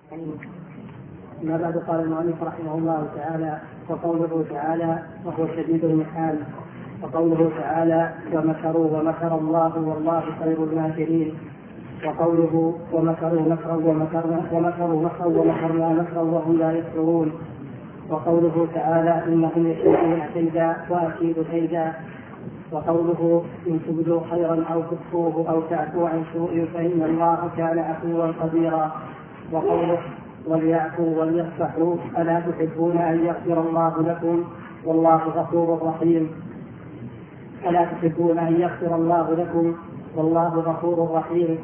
ما بعد قال المؤلف رحمه الله تعالى: وقوله تعالى وهو شديد المحال، وقوله تعالى ومكروا ومكر الله والله خير الماكرين، وقوله ومكروا مكرا ومكرنا مكرا وهم لا يشعرون، وقوله تعالى إنهم يكيدون كيدا وأكيد كيدا، وقوله إن تبدوا خيرا أو تخفوه أو تعفوا عن سوء فإن الله كان عفوا قديرا، وقوله وليعفوا وليصفحوا ألا تحبون أن يغفر الله لكم والله غفور رحيم، ألا تحبون أن يغفر الله لكم والله غفور رحيم.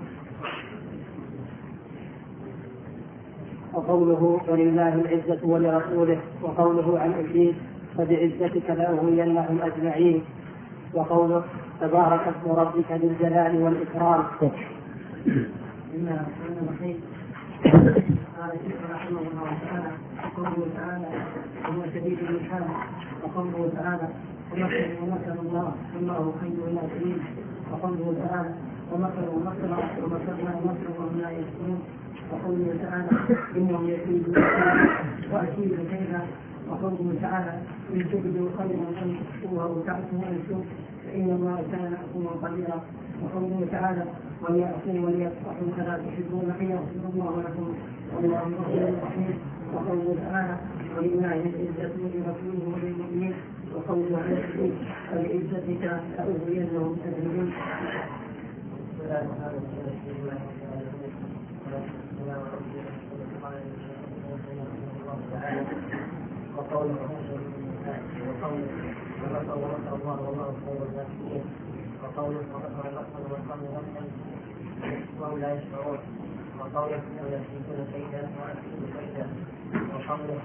وقوله ولله العزة ولرسوله، وقوله عن إبليس فبعزتك لأغوينهم أجمعين، وقوله تبارك اسم ربك ذي الجلال والإكرام. قال الشيخ رحمه الله تعالى: وقوله تعالى وهو شديد المحال، وقوله تعالى ومكر الله والله خير الماكرين، وقوله تعالى ومكروا مكرا ومكرنا مكرا وهم لا يشعرون، وقوله تعالى إنهم يكيدون كيدا وأكيد كيدا، وقوله تعالى إن تبدوا خيرا أن تخفوه أو تعفوا عن سوء فإن الله كان عفوا قديرا، وقوله تعالى وليعفوا وليصفحوا فلا تحبون أن يغفر الله لكم والله غفور رحيم، وقوله تعالى ولله العزة ولرسوله وللمؤمنين، وقوله عن الحديث فبعزتك لأغوينهم أجمعين. وقوله الله والله خير الناصرين، وقوله ومكر مكرا ومكروا وهم لا يشعرون، وقوله انهم يكيدون كيدا واكيد كيدا، وقوله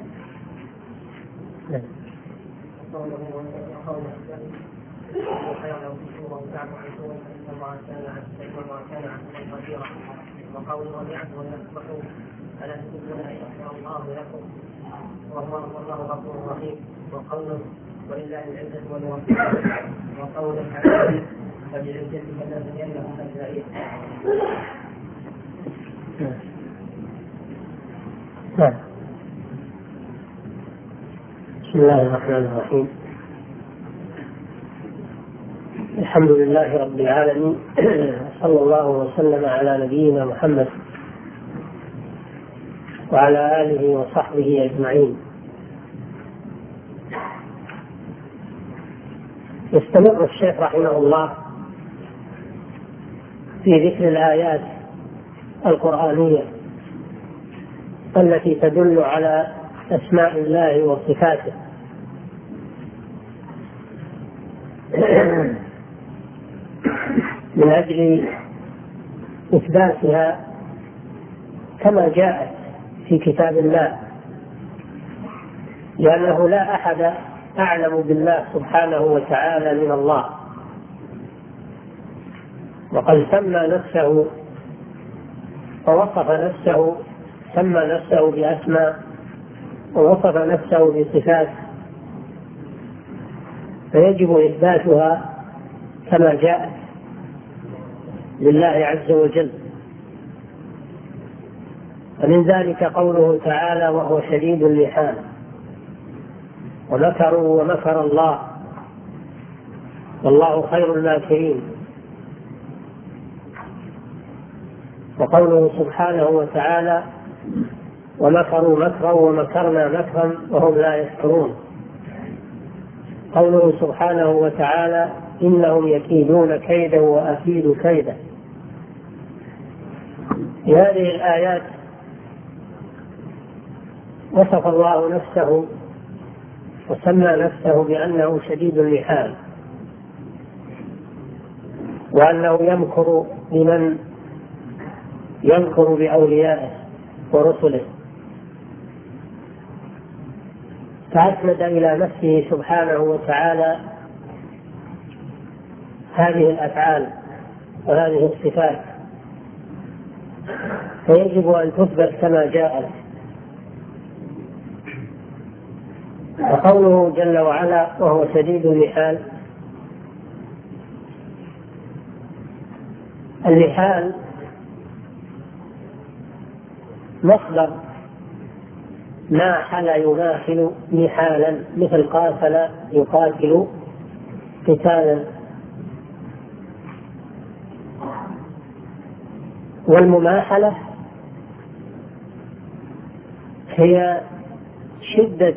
خيرا لو تشكروا وتعفوا عن سوء فإن الله كان عفوا قديرا، وقوله وليعفوا وليصفحوا ألا تحبون أن يغفر الله لكم والله غفور رحيم، وقوله ولله العزة ولرسوله، وقوله تعالى فبعزتك لنغوينهم أجمعين. بسم الله الرحمن الرحيم. الحمد لله رب العالمين، صلى الله وسلم على نبينا محمد وعلى آله وصحبه أجمعين. يستمر الشيخ رحمه الله في ذكر الآيات القرآنية التي تدل على أسماء الله وصفاته، من أجل إثباتها كما جاءت في كتاب الله، لأنه لا أحد أعلم بالله سبحانه وتعالى من الله، وقد سمى نفسه ووصف نفسه، سمى نفسه بأسماء ووصف نفسه بصفات، فيجب إثباتها كما جاءت لله عز وجل. ومن ذلك قوله تعالى وهو شديد المحال، ومكروا ومكر الله والله خير الماكرين، وقوله سبحانه وتعالى ومكروا مكرا ومكرنا مكرا وهم لا يشعرون، قوله سبحانه وتعالى إنهم يكيدون كيدا وأكيد كيدا. في هذه الآيات وصف الله نفسه وسمى نفسه بأنه شديد المحال، وأنه يمكر لمن يمكر بأوليائه ورسله، فأسند إلى نفسه سبحانه وتعالى هذه الأفعال وهذه الصفات، فيجب أن تثبت كما جاءت. وقوله جل وعلا وهو شديد المحال، المحال مصدر ماحل يماحل محالا، مثل قاتل يقاتل قتالا. والمماحلة هي شدة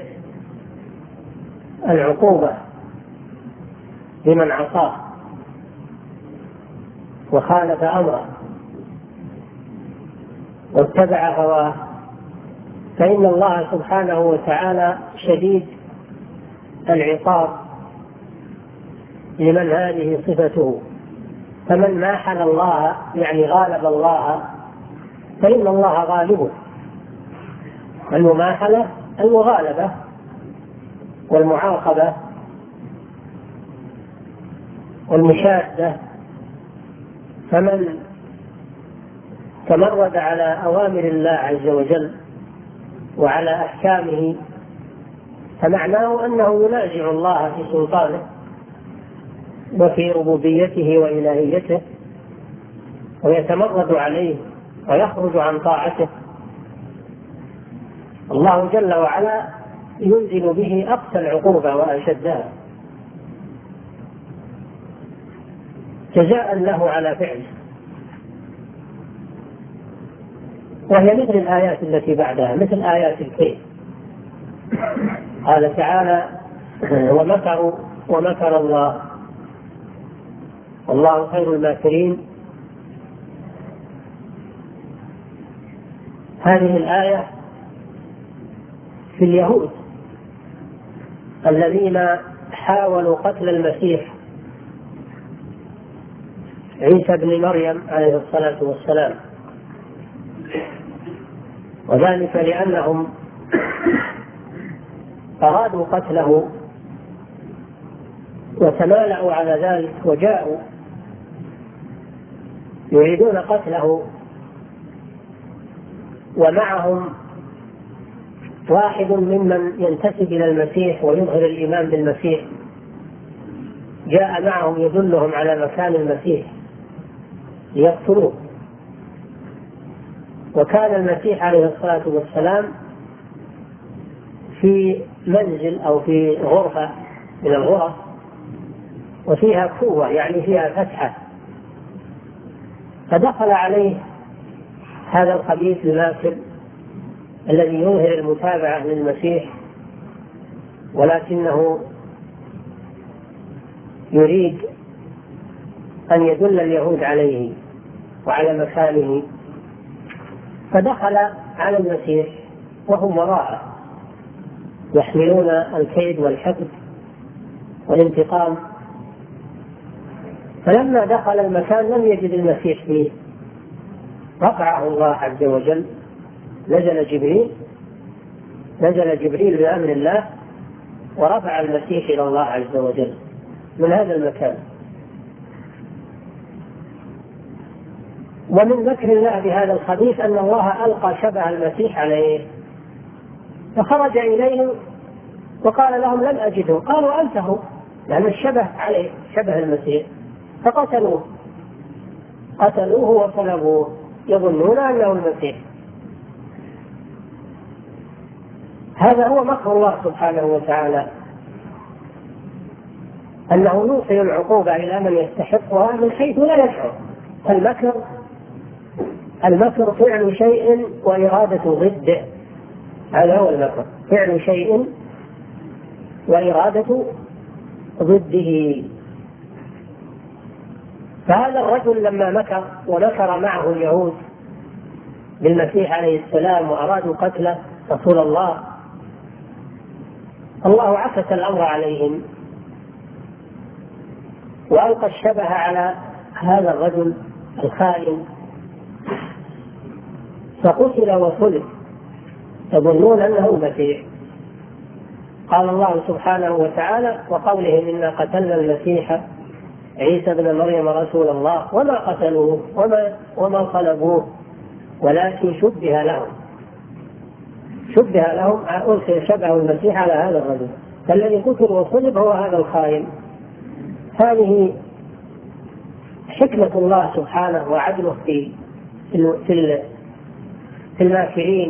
العقوبة لمن عصاه وخالف أمره واتبع هواه، فإن الله سبحانه وتعالى شديد العقاب لمن هذه صفته. فمن ماحل الله يعني غالب الله فإن الله غالبه. المماحلة المغالبة والمعاقبة والمشادة. فمن تمرد على أوامر الله عز وجل وعلى أحكامه فمعناه أنه ينازع الله في سلطانه وفي ربوبيته وإلهيته، ويتمرد عليه ويخرج عن طاعته. الله جل وعلا ينزل به أقصى العقوبة وأشدها جزاء له على فعله. وهي مثل الآيات التي بعدها، مثل آيات الكيد. قال تعالى: ومكروا ومكر الله والله خير الماكرين. هذه الآية في اليهود الذين حاولوا قتل المسيح عيسى بن مريم عليه الصلاة والسلام، وذلك لأنهم أرادوا قتله وتمالأوا على ذلك وجاءوا يريدون قتله، ومعهم واحد ممن ينتسب إلى المسيح ويظهر الإيمان بالمسيح جاء معهم يدلهم على مكان المسيح ليقتلوه. وكان المسيح عليه الصلاة والسلام في منزل أو في غرفة من الغرف وفيها كوة يعني فيها فتحة، فدخل عليه هذا الخبيث الماكر الذي يظهر المتابعة للمسيح ولكنه يريد أن يدل اليهود عليه وعلى مكانه. فدخل على المسيح وهم وراءه يحملون الكيد والحقد والانتقام. فلما دخل المكان لم يجد المسيح فيه، رفعه الله عز وجل. نزل جبريل بأمر الله ورفع المسيح إلى الله عز وجل من هذا المكان. ومن مكر الله بهذا الخبيث أن الله ألقى شبه المسيح عليه، فخرج إليه وقال لهم لم أجده. قالوا أنت هو، لأن الشبه عليه شبه المسيح، فقتلوه وصلبوه يظنون أنه المسيح. هذا هو مكر الله سبحانه وتعالى، أنه يوصل العقوبة إلى من يستحقها من حيث لا يشعر. المكر فعل شيء وإرادة ضده، هذا هو المكر، فعل شيء وإرادة ضده. فهذا الرجل لما مكر ومكر معه اليهود بالمسيح عليه السلام وأرادوا قتله رسول الله، الله عكس الأمر عليهم وألقى الشبه على هذا الرجل الخائن، فقتل وصلب يظنون أنه المسيح. قال الله سبحانه وتعالى: وقولهم إنا قتلنا المسيح عيسى بن مريم رسول الله وما قتلوه وما صلبوه ولكن شبه لهم. ألقي شبه المسيح على هذا الرجل، فالذي قتل وصلب هو هذا الخائن. هذه حكمة الله سبحانه وعدله في الماكرين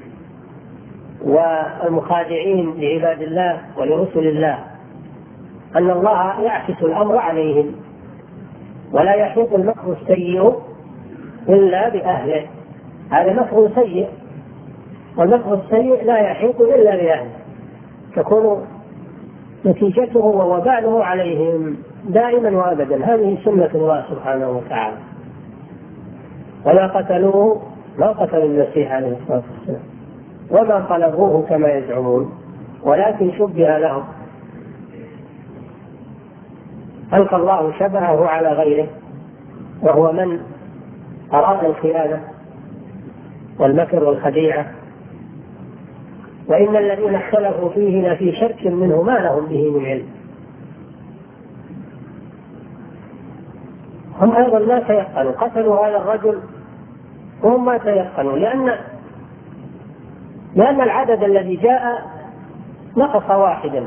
والمخادعين لعباد الله ولرسل الله، أن الله يعكس الأمر عليهم ولا يحيط المكر السيء إلا بأهله. هذا مكر سيء، والمكر السيء لا يحيط إلا بأهله، تكون نتيجته ووباله عليهم دائما وأبدا. هذه سنة الله سبحانه وتعالى. وما قتلوه، ما قتلوا المسيح عليه الصلاة والسلام وما صلبوه كما يزعمون، ولكن شبه لهم. ألقى الله شبهه على غيره، وهو من أراد الخيانة والمكر والخديعة. وإن الذين اختلفوا فيه لفي شك منه ما لهم به من علم. هم أيضا ما تيقنوا، قتلوا هذا الرجل وهم ما تيقنوا، لأن العدد الذي جاء نقص واحدا،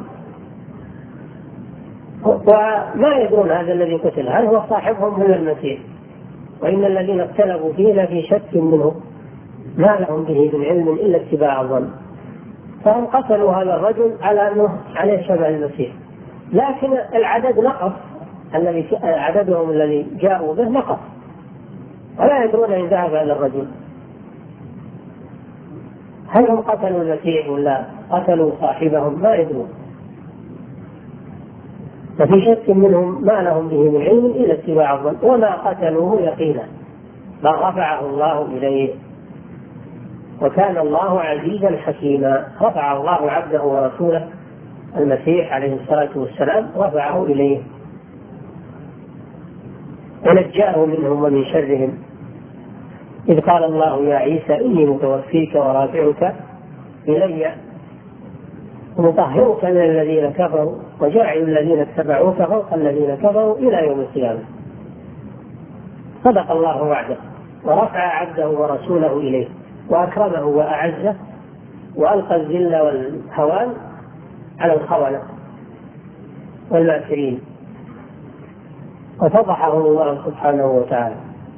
وما يدرون هذا الذي قتل هل هو صاحبهم من المسيح. وإن الذين اختلفوا فيه لفي شك منه ما لهم به من علم إلا اتباع الظن. فهم قتلوا هذا الرجل على أنه عليه شبه المسيح، لكن العدد نقص، عددهم الذي جاءوا به نقص، ولا يدرون إن ذهب هذا الرجل هل هم قتلوا المسيح ولا قتلوا صاحبهم، ما يدرون. ففي شك منهم ما لهم به من علم إلا اتباع الظن، وما قتلوه يقينا بل رفعه الله إليه، وكان الله عزيزا حكيما. رفع الله عبده ورسوله المسيح عليه الصلاة والسلام، رفعه إليه ونجاه منهم ومن شرهم. إذ قال الله يا عيسى إني متوفيك ورافعك إلي ومطهرك من الذين كفروا وجاعل الذين اتبعوك فوق الذين كفروا إلى يوم القيامة. صدق الله وعده، ورفع عبده ورسوله إليه، وأكرمه وأعزه، وألقى الذل والهوان على الخونة والماكرين، وفضحه الله سبحانه وتعالى.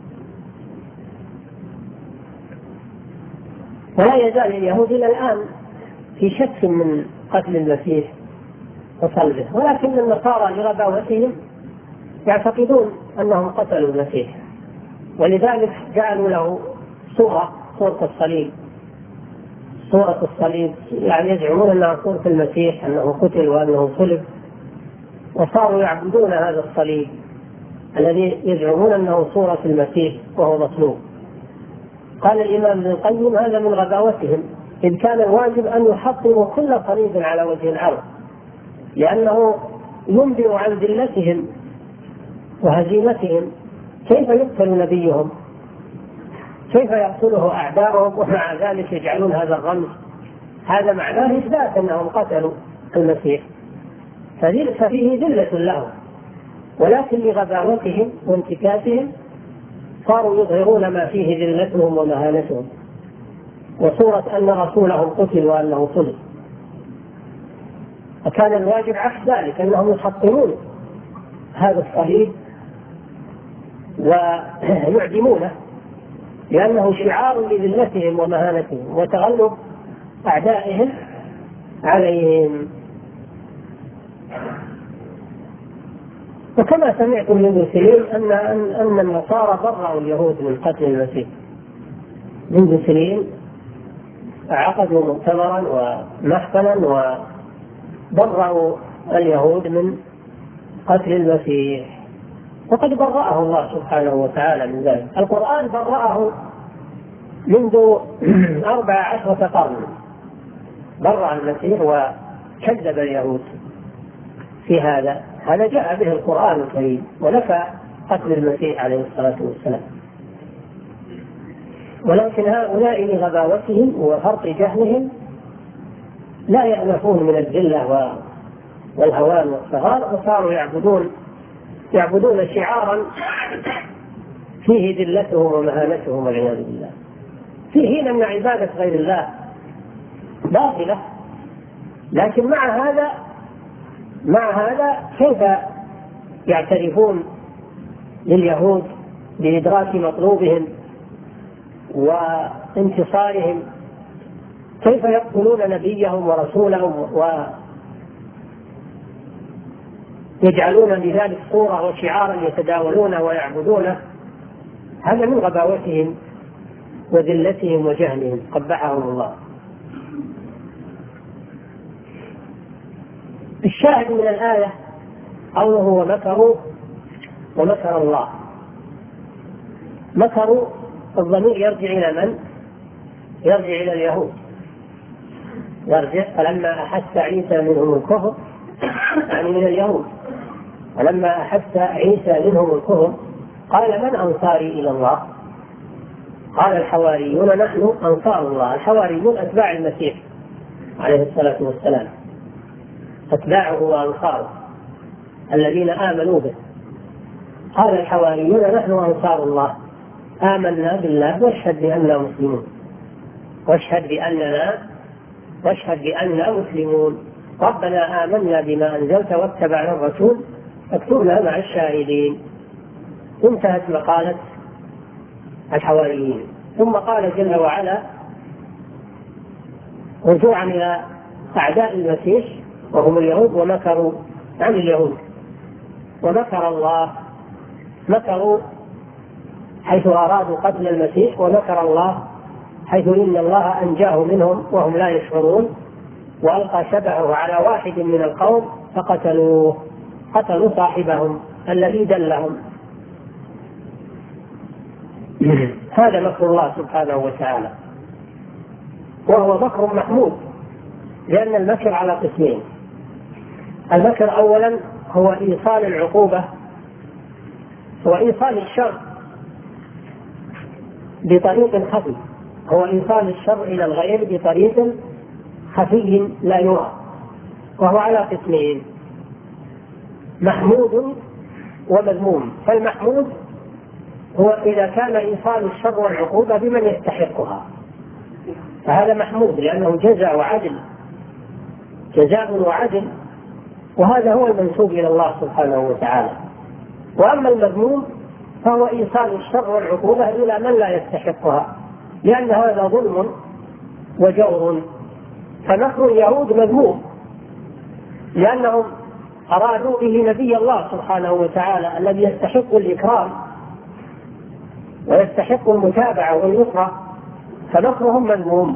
ولا يزال اليهود إلى الآن في شك من قتل المسيح وصلبه، ولكن النصارى لغباوتهم يعتقدون أنهم قتلوا المسيح، ولذلك جعلوا له صورة الصليب، يعني يزعمون أنها صورة المسيح، أنه قتل وأنه صلب، وصاروا يعبدون هذا الصليب الذي يزعمون أنه صورة المسيح وهو مصلوب. قال الإمام ابن القيم هذا من غباوتهم، إذ كان الواجب أن يحطموا كل صليب على وجه الأرض، لأنه ينبئ عن ذلتهم وهزيمتهم. كيف يقتل نبيهم؟ كيف يقتله أعداؤهم ومع ذلك يجعلون هذا الرمز؟ هذا معناه إثبات أنهم قتلوا المسيح، ففيه ذلة لهم، ولكن لغباوتهم وانتكاسهم صاروا يظهرون ما فيه ذلتهم ومهانتهم، وصورة أن رسولهم قتل وأنه صلب. وكان الواجب عكس ذلك، أنهم يحطمون هذا الصليب ويعدمونه، لأنه شعار لذلتهم ومهانتهم وتغلب أعدائهم عليهم. وكما سمعتم من ابن سيرين أن النصارى برأوا اليهود من قتل المسيح. منذ سنين عقدوا مؤتمرا ومحفلا وبرأوا اليهود من قتل المسيح، وقد برأه الله سبحانه وتعالى من ذلك. القرآن برأه منذ 14 قرن، برأ المسيح وكذب اليهود في هذا جاء به القرآن الكريم ونفى قتل المسيح عليه الصلاة والسلام. ولكن هؤلاء لغباوتهم وفرط جهلهم لا يأنفون من الذلة والهوان والصغار، وصاروا يعبدون شعارا فيه ذلتهم ومهانتهم والعياذ بالله، في حين أن عبادة غير الله باطلة. لكن مع هذا كيف يعترفون لليهود بإدراك مطلوبهم وانتصارهم، كيف يقتلون نبيهم ورسولهم ويجعلون لذلك صورة وشعارا يتداولونه ويعبدونه. هذا من غباوتهم وذلتهم وجهلهم قبحهم الله. الشاهد من الآية قوله ومكروا ومكر الله. مكروا الضمير يرجع إلى من؟ يرجع إلى اليهود، يرجع فلما أحس عيسى منهم الكفر، يعني من اليهود، فلما أحس عيسى منهم الكفر قال من أنصاري إلى الله؟ قال الحواريون نحن أنصار الله. الحواريون أتباع المسيح عليه الصلاة والسلام، أتباعه وأنصاره الذين آمنوا به. قال الحواريون نحن أنصار الله آمنا بالله واشهد بأننا مسلمون، واشهد بأننا مسلمون، ربنا آمنا بما أنزلت واتبعنا الرسول فاكتبنا مع الشاهدين. انتهت مقالة الحواريين. ثم قال جل وعلا رجوعا إلى أعداء المسيح وهم اليهود ومكروا عن اليهود ومكر الله. مكروا حيث أرادوا قتل المسيح، ومكر الله حيث إن الله أنجاه منهم وهم لا يشعرون، وألقى شبهه على واحد من القوم فقتلوه، قتلوا صاحبهم الذي دلهم. هذا مكر الله سبحانه وتعالى، وهو مكر محمود، لأن المكر على قسمين. المكر أولا هو إيصال العقوبة وإيصال الشر بطريق خفي، هو إيصال الشر إلى الغير بطريق خفي لا يرى، وهو على قسمين: محمود ومذموم. فالمحمود هو إذا كان إيصال الشر والعقوبة بمن يستحقها، فهذا محمود لأنه جزاء وعدل، جزاء وعدل، وهذا هو المنسوب إلى الله سبحانه وتعالى. وأما المذموم فهو إيصال الشر والعقوبة إلى من لا يستحقها، لأن هذا ظلم وجور. فمكر اليهود مذموم لأنهم أرادوا به نبي الله سبحانه وتعالى الذي يستحق الإكرام ويستحق المتابعة والنصرة، فمكرهم مذموم.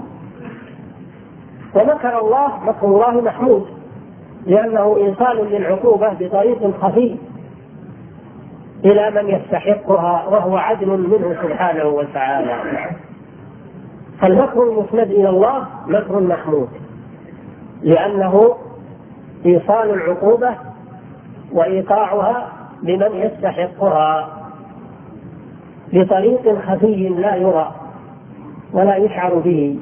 ومكر الله، مكر الله محمود لأنه إيصال للعقوبة بطريق خفي إلى من يستحقها، وهو عدل منه سبحانه وتعالى. فالمكر المسند إلى الله مكر محمود لأنه إيصال العقوبة وإيقاعها بمن يستحقها بطريق خفي لا يرى ولا يشعر به.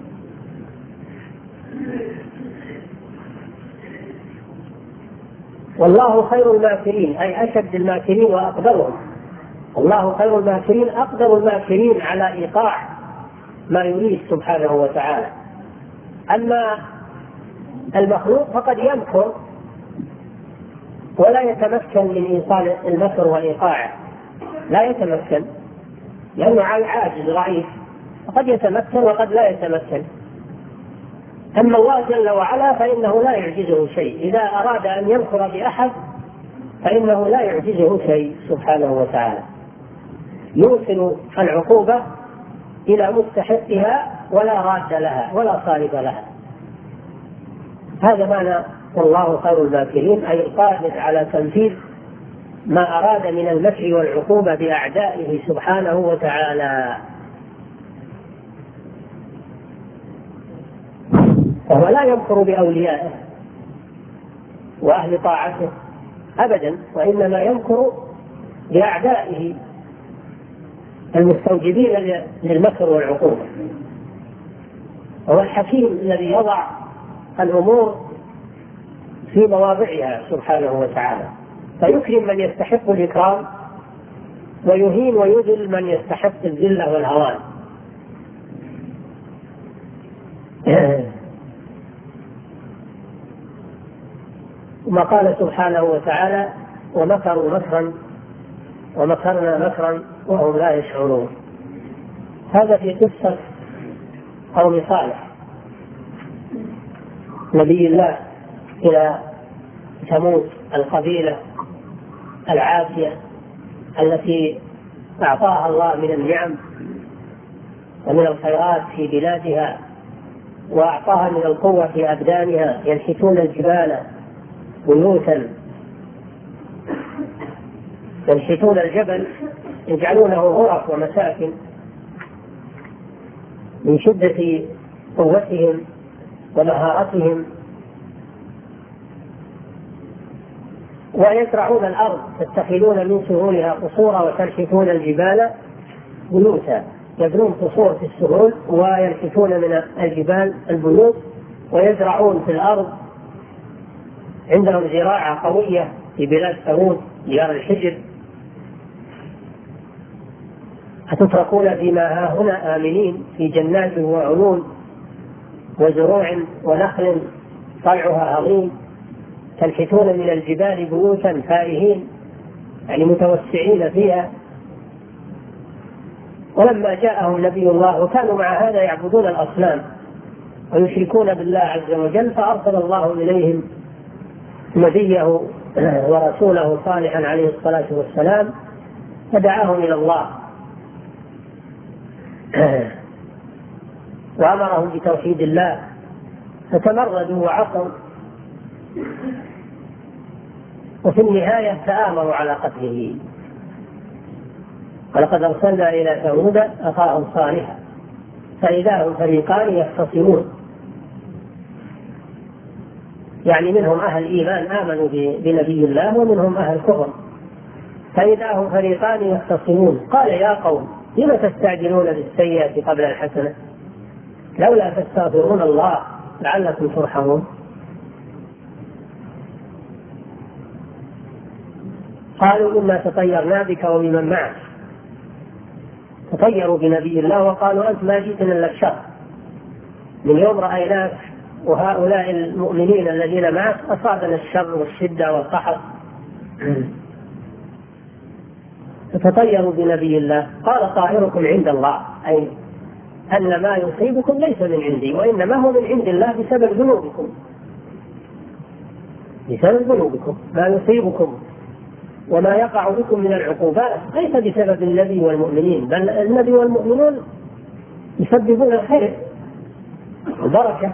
والله خير الماكرين، أي أشد الماكرين وأقدرهم. الله خير الماكرين، أقدر الماكرين على إيقاع ما يريد سبحانه وتعالى. أما المخلوق فقد يمكر ولا يتمكن من إيصال المكر وإيقاعه، لا يتمكن لأنه عاجز ضعيف، فقد يتمكن وقد لا يتمكن. أما الله جل وعلا فإنه لا يعجزه شيء، إذا أراد أن يمكر بأحد فإنه لا يعجزه شيء سبحانه وتعالى، يوصل العقوبة إلى مستحقها ولا راد لها ولا صارف لها. هذا معنى والله خير الماكرين، أي القادر على تنفيذ ما أراد من المكر والعقوبة بأعدائه سبحانه وتعالى. فهو لا يمكر بأوليائه وأهل طاعته أبدا، وإنما يمكر بأعدائه المستوجبين للمكر والعقوبة. هو الحكيم الذي يضع الأمور في مواضعها سبحانه وتعالى، فيكرم من يستحق الإكرام ويهين ويذل من يستحق الذلة والهوان. ثم قال سبحانه وتعالى ومكروا مكرا ومكرنا مكرا وهم لا يشعرون. هذا في قصة قوم صالح نبي الله إلى ثمود، القبيلة العافية التي أعطاها الله من النعم ومن الخيرات في بلادها، وأعطاها من القوة في أبدانها، ينحتون الجبال بيوتا، ينحتون الجبل يجعلونه غرف ومساكن من شدة قوتهم ومهارتهم، ويزرعون الأرض تتخذون من سهولها قصورا وتنحتون الجبال بيوتا، يبنون قصور في السهول وينحتون من الجبال البيوت، ويزرعون في الأرض، عندهم زراعة قوية في بلاد ثمود ديار الحجر. أتتركون فيما ها هنا آمنين في جنات وعيون وزروع ونخل طلعها هضيم، تنحتون من الجبال بيوتا فارهين، يعني متوسعين فيها. ولما جاءهم نبي الله وكانوا مع هذا يعبدون الأصنام ويشركون بالله عز وجل، فأرسل الله إليهم نبيه ورسوله صالحا عليه الصلاة والسلام، فدعاهم إلى الله وأمرهم بتوحيد الله، فتمردوا وعصوا، وفي النهاية تآمروا على قتله. ولقد أرسلنا إلى ثمود أخاهم صالحا فإذا هم فريقان يختصمون، يعني منهم أهل إيمان آمنوا بنبي الله ومنهم أهل كفر، فإذا هم فريقان يختصمون. قال يا قوم لم تستعجلون بالسيئة قبل الحسنة لولا تستغفرون الله لعلكم ترحمون. قالوا إنا تطيرنا بك وبمن معك، تطيروا بنبي الله وقالوا أنت ما جئتنا إلا الشر، من يوم رأيناك وهؤلاء المؤمنين الذين معك أصابنا الشر والشدة والقحط، تطيروا بنبي الله. قال طائركم عند الله، أي أن ما يصيبكم ليس من عندي وإنما هو من عند الله بسبب ذنوبكم، بسبب ذنوبكم. ما يصيبكم وما يقع بكم من العقوبات ليس بسبب النبي والمؤمنين، بل النبي والمؤمنون يسببون الخير والبركة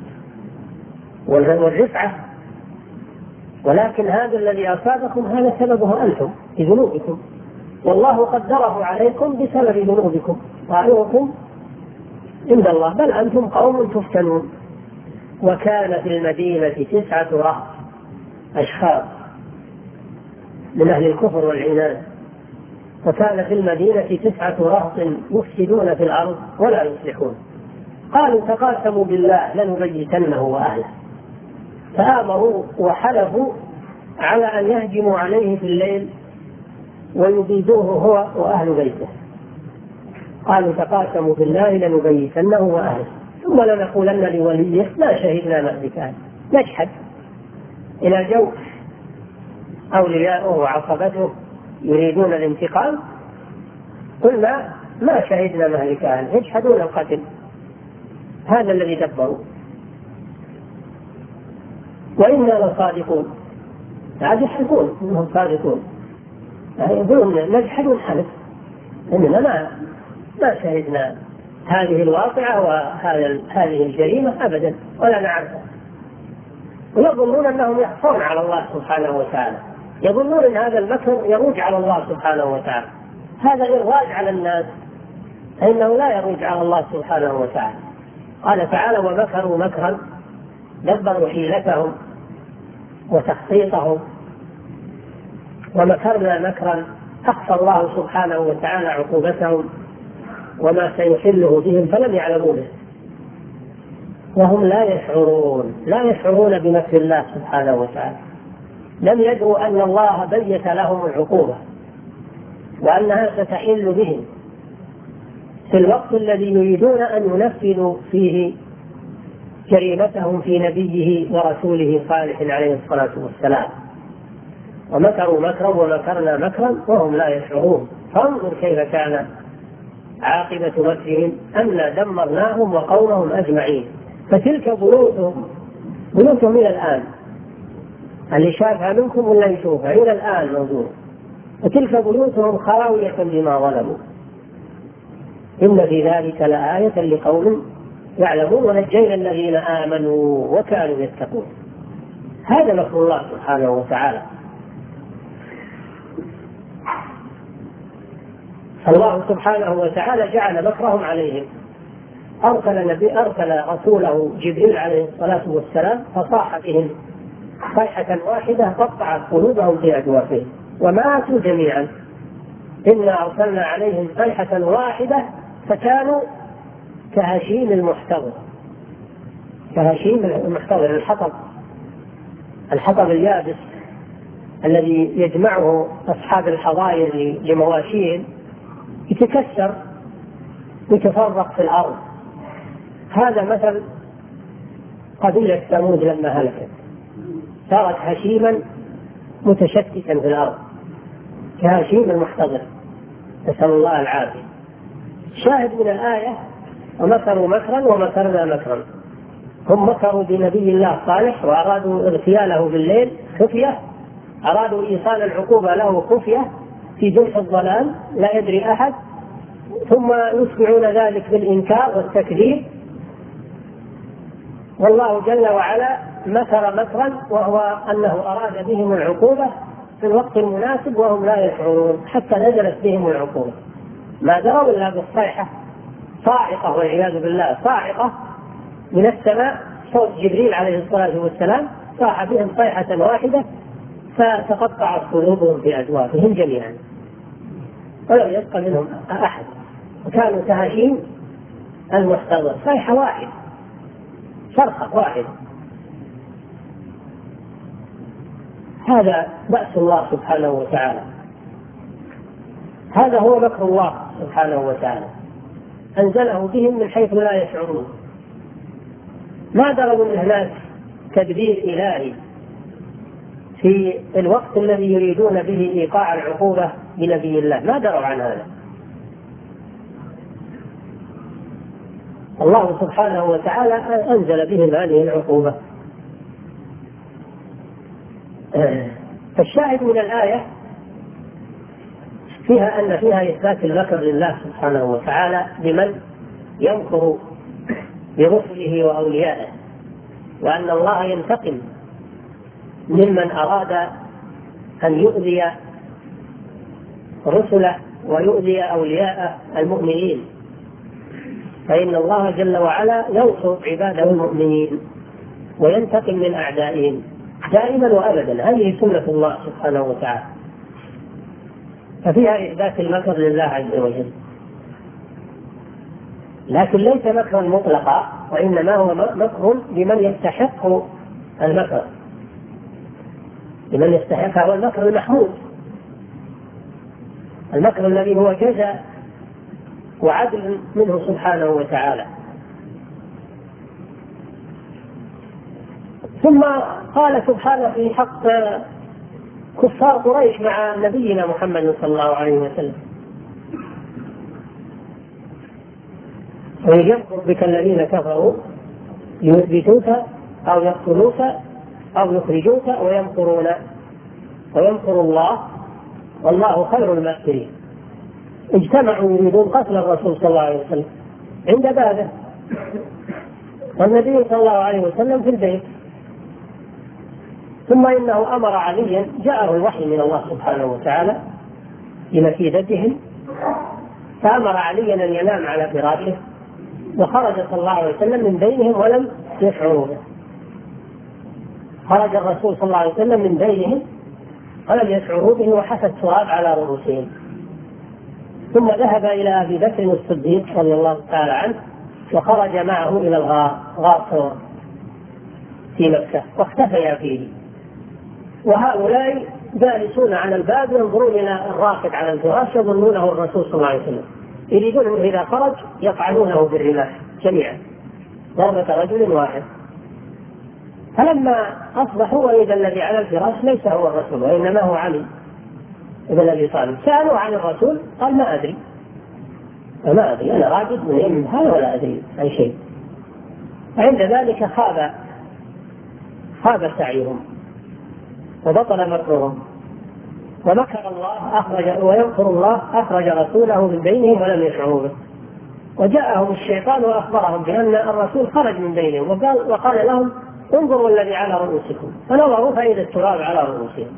والرفعة، ولكن هذا الذي أصابكم هذا سببه أنتم بذنوبكم، والله قدره عليكم بسبب ذنوبكم، طائركم عند الله بل أنتم قوم تفتنون. وكان في المدينة 9 رهط أشخاص من أهل الكفر والعناد، وكان في المدينة 9 رهط يفسدون في الأرض ولا يصلحون. قالوا تقاسموا بالله لنبيتنه وأهله، فآمروا وحلفوا على أن يهجموا عليه في الليل ويبيدوه هو وأهل بيته. قالوا تقاسموا بالله لنبيتنه وأهله ثم لنقولن لوليه ما شهدنا مهلكه. نشهد إلى جو أولياؤه وعصبته يريدون الانتقام، قلنا ما شهدنا مهلكه، يشهدون القتل. هذا الذي دبروا، وإنا لصادقون. عاد يحلفون انهم صادقون، يقولون نجحد الحلف اننا ما شهدنا هذه الواقعة وهذه الجريمة أبدا ولا نعرفها. ويظنون أنهم يخفون على الله سبحانه وتعالى، يظنون أن هذا المكر يروج على الله سبحانه وتعالى. هذا إرواج على الناس، فإنه لا يروج على الله سبحانه وتعالى. قال تعالى ومكروا مكرا دبروا حيلتهم وتخطيطهم، ومكرنا مكرا أخفى الله سبحانه وتعالى عقوبتهم وما سيحله بهم فلم يعلمونه، وهم لا يشعرون بمكر الله سبحانه وتعالى. لم يدروا أن الله بيت لهم العقوبة وأنها ستحل بهم في الوقت الذي يريدون أن ينفذوا فيه جريمتهم في نبيه ورسوله صالح عليه الصلاة والسلام. ومكروا مكرا ومكرنا مكرا وهم لا يشعرون. فانظر كيف كان عاقبة مكرهم أنا دمرناهم وقومهم أجمعين. فتلك بيوتهم إلى الآن، اللي شافها منكم ولا يشوفها إلى الآن موجود، وتلك بيوتهم خاوية بما ظلموا إن في ذلك لآية لقوم يعلمون ونجينا الذين آمنوا وكانوا يتقون. هذا مكر الله سبحانه وتعالى. الله سبحانه وتعالى جعل مكرهم عليهم، أرسل رسوله جبريل عليه الصلاة والسلام فصاح بهم صيحة واحدة قطعت قلوبهم في أجوافهم وماتوا جميعا. إنا أرسلنا عليهم صيحة واحدة فكانوا كهشيم المحتضر. كهشيم المحتضر، الحطب اليابس الذي يجمعه أصحاب الحظاير لمواشيهم يتكسر ويتفرق في الأرض. هذا مثل قبيلة ثمود لما هلكت، صارت هشيما متشتتا في الأرض كهشيم المحتضر، نسأل الله العافية. شاهد من الآية ومكروا مكرا ومكرنا مكرا. هم مكروا بنبي الله صالح وأرادوا اغتياله بالليل خفية، أرادوا إيصال العقوبة له خفية في جنح الظلام لا يدري أحد، ثم يتبعون ذلك بالإنكار والتكذيب. والله جل وعلا مكر مكرا وهو أنه أراد بهم العقوبة في الوقت المناسب وهم لا يشعرون، حتى نزلت بهم العقوبة ما دروا إلا بالصيحة صاعقة والعياذ بالله، صاعقة من السماء، صوت جبريل عليه الصلاة والسلام صاح بهم صيحة واحدة فتقطعت قلوبهم في أجوافهم جميعا ولم يبق منهم أحد، وكانوا كهشيم المحتضر، صيحة واحدة، صرخة واحدة. هذا بأس الله سبحانه وتعالى، هذا هو مكر الله سبحانه وتعالى، أنزله بهم من حيث لا يشعرون. ما دروا من هناك تدبير إلهي في الوقت الذي يريدون به إيقاع العقوبة بنبي الله، ما دروا عن هذا. الله سبحانه وتعالى أنزل بهم هذه العقوبة. فالشاهد من الآية فيها أن فيها إثبات المكر لله سبحانه وتعالى بمن يمكر برسله وأوليائه، وأن الله ينتقم ممن أراد أن يؤذي رسله ويؤذي أولياء المؤمنين، فإن الله جل وعلا ينصر عباده المؤمنين وينتقم من أعدائهم دائما وأبدا. هذه سنة الله سبحانه وتعالى، ففيها إثبات المكر لله عز وجل، لكن ليس مكرا مطلقا، وإنما هو مكر لمن يستحق المكر، لمن يستحق. هو المكر المحمود، المكر الذي هو جزاء وعدل منه سبحانه وتعالى. ثم قال سبحانه في حق كفار قريش مع نبينا محمد صلى الله عليه وسلم: ويمكر بك الذين كفروا ليثبتوك أو يقتلوك أو يخرجوك ويمكر الله والله خير الماكرين. اجتمعوا يريدون قتل الرسول صلى الله عليه وسلم عند بابه، والنبي صلى الله عليه وسلم في البيت. ثم إنه أمر عليا، جاءه الوحي من الله سبحانه وتعالى لمكيدتهم، فأمر عليا أن ينام على فراشه، وخرج صلى الله عليه وسلم من بينهم ولم يشعروا به. خرج الرسول صلى الله عليه وسلم من بينهم ولم يشعروا به، وحث التراب على رؤوسهم. ثم ذهب إلى أبي بكر الصديق رضي الله تعالى عنه، وخرج معه إلى غار ثور في مكة، واختفيا فيه. وهؤلاء جالسون على الباب ينظرون إلى الراقد على الفراش يظنونه الرسول صلى الله عليه وسلم، يريدون إذا خرج يطعنونه بالرماح جميعا ضربة رجل واحد. فلما أصبحوا وإذا الذي على الفراش ليس هو الرسول وإنما هو علي ابن أبي طالب، سألوا عن الرسول قال: ما أدري. فما أدري أنا راجل من يم هذا ولا أدري عن شيء. عند ذلك خاب سعيهم وبطل مكرهم، ومكر الله ويمكر الله أخرج رسوله من بينهم ولم يشعروا به، وجاءهم الشيطان وأخبرهم بأن الرسول خرج من بينهم وقال لهم انظروا الذي على رؤوسكم، فنظروا فإذا التراب على رؤوسهم.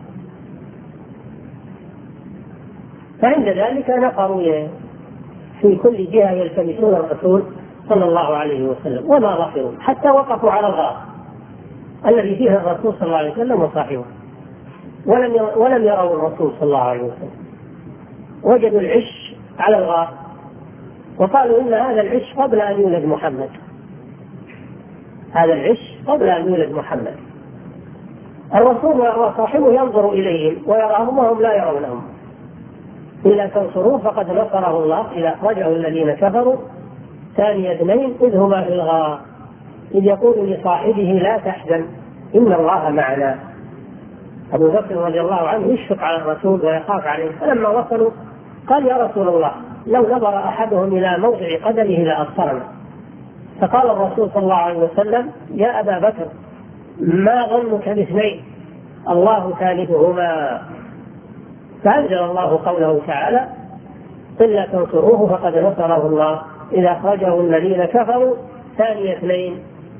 فعند ذلك نفروا في كل جهة يلتمسون الرسول صلى الله عليه وسلم وما ظفروا حتى وقفوا على الغار الذي فيه الرسول صلى الله عليه وسلم وصاحبه، ولم يروا الرسول صلى الله عليه وسلم. وجدوا العش على الغار وقالوا إن هذا العش قبل أن يولد محمد، هذا العش قبل أن يولد محمد. الرسول وصاحبه ينظر إليهم ويراهم وهم لا يرونهم. إلا تنصروه فقد نصره الله إذا أخرجه الذين كفروا ثاني اثنين إذ هما في الغار إذ يقول لصاحبه لا تحزن إن الله معنا. أبو بكر رضي الله عنه يشفق على الرسول ويخاف عليه، فلما وصلوا قال يا رسول الله لو نظر أحدهم إلى موضع قدمه لأبصرنا. فقال الرسول صلى الله عليه وسلم يا أبا بكر ما ظنك باثنين الله ثالثهما. فأنزل الله قوله تعالى إلا تنصروه فقد نصره الله إذا أخرجه الذين كفروا ثاني اثنين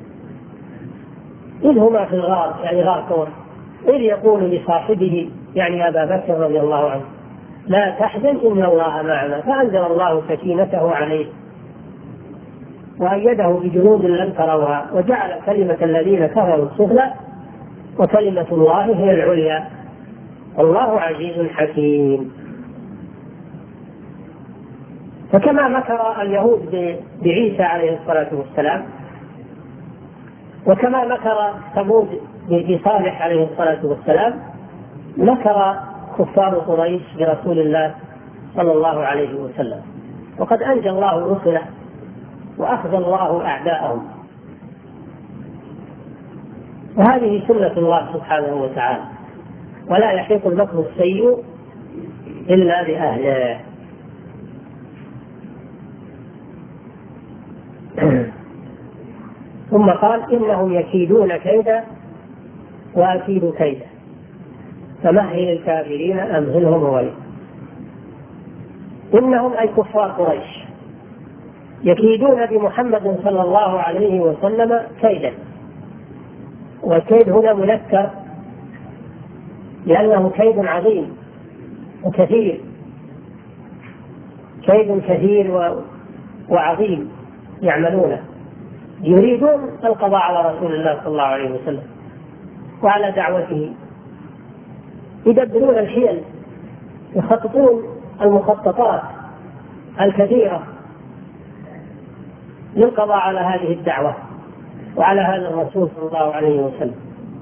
إذ هما في الغار، يعني غار ثور، إذ يقول لصاحبه يعني أبا بكر رضي الله عنه لا تحزن إن الله معنا. فأنزل الله سكينته عليه وأيده بجنود لم تروها وجعل كلمة الذين كفروا السفلى وكلمة الله هي العليا والله عزيز حكيم. فكما مكر اليهود بعيسى عليه الصلاة والسلام، وكما مكر ثمود بصالح عليه الصلاة والسلام، مكر كفار قريش برسول الله صلى الله عليه وسلم، وقد أنجى الله رسله وأخذ الله أعداءهم. وهذه سنة الله سبحانه وتعالى، ولا يحيق المكر السيء إلا بأهله. ثم قال إنهم يكيدون كيدا وأكيد كيدا فمهل الكافرين أمهلهم رويدا. إنهم أي كفار قريش يكيدون بمحمد صلى الله عليه وسلم كيدا، والكيد هنا منكر لأنه كيد عظيم وكثير، كيد كثير وعظيم يعملونه، يريدون القضاء على رسول الله صلى الله عليه وسلم وعلى دعوته، يدبرون الحيل، يخططون المخططات الكثيرة للقضاء على هذه الدعوة وعلى هذا الرسول صلى الله عليه وسلم.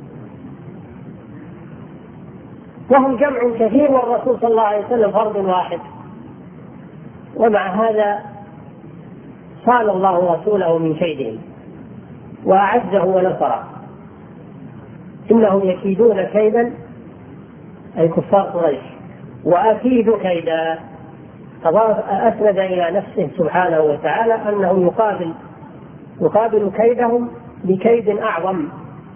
وهم جمع كثير والرسول صلى الله عليه وسلم فرد واحد، ومع هذا صان الله رسوله من كيدهم وأعزه ونصره. إنهم يكيدون كيدا أي كفار قريش وأكيد كيدا، أسند إلى نفسه سبحانه وتعالى أنه يقابل كيدهم بكيد أعظم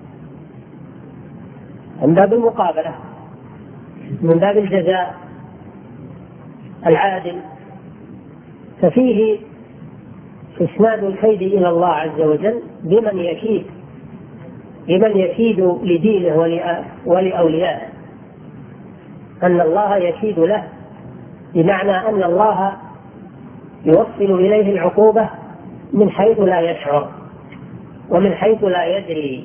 من باب المقابلة، من باب الجزاء العادل. ففيه إسناد الكيد إلى الله عز وجل بمن يكيد لدينه ولأوليائه، أن الله يكيد له، بمعنى أن الله يوصل إليه العقوبة من حيث لا يشعر ومن حيث لا يدري.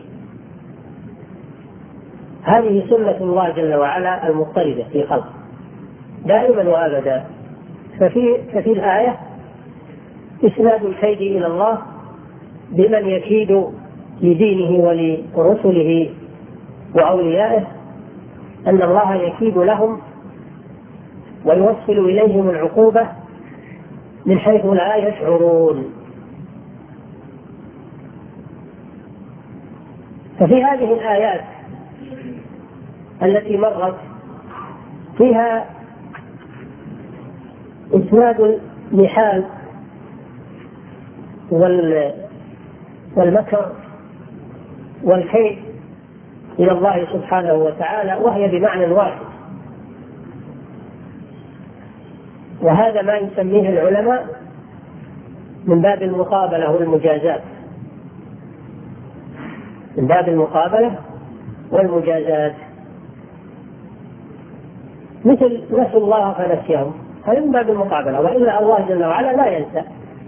هذه سنة الله جل وعلا المضطردة في خلقه دائما وأبدا. ففي الآية إسناد الكيد إلى الله بمن يكيد لدينه ولرسله وأوليائه، أن الله يكيد لهم ويوصل إليهم العقوبة من حيث لا يشعرون. ففي هذه الآيات التي مرت فيها إسناد النحال والمكر والكيد إلى الله سبحانه وتعالى، وهي بمعنى واحد. وهذا ما يسميه العلماء من باب المقابلة والمجازات، من باب المقابلة والمجازات، مثل نسوا الله فنسيهم، هذا من باب المقابلة، وإلا الله جل وعلا لا ينسى،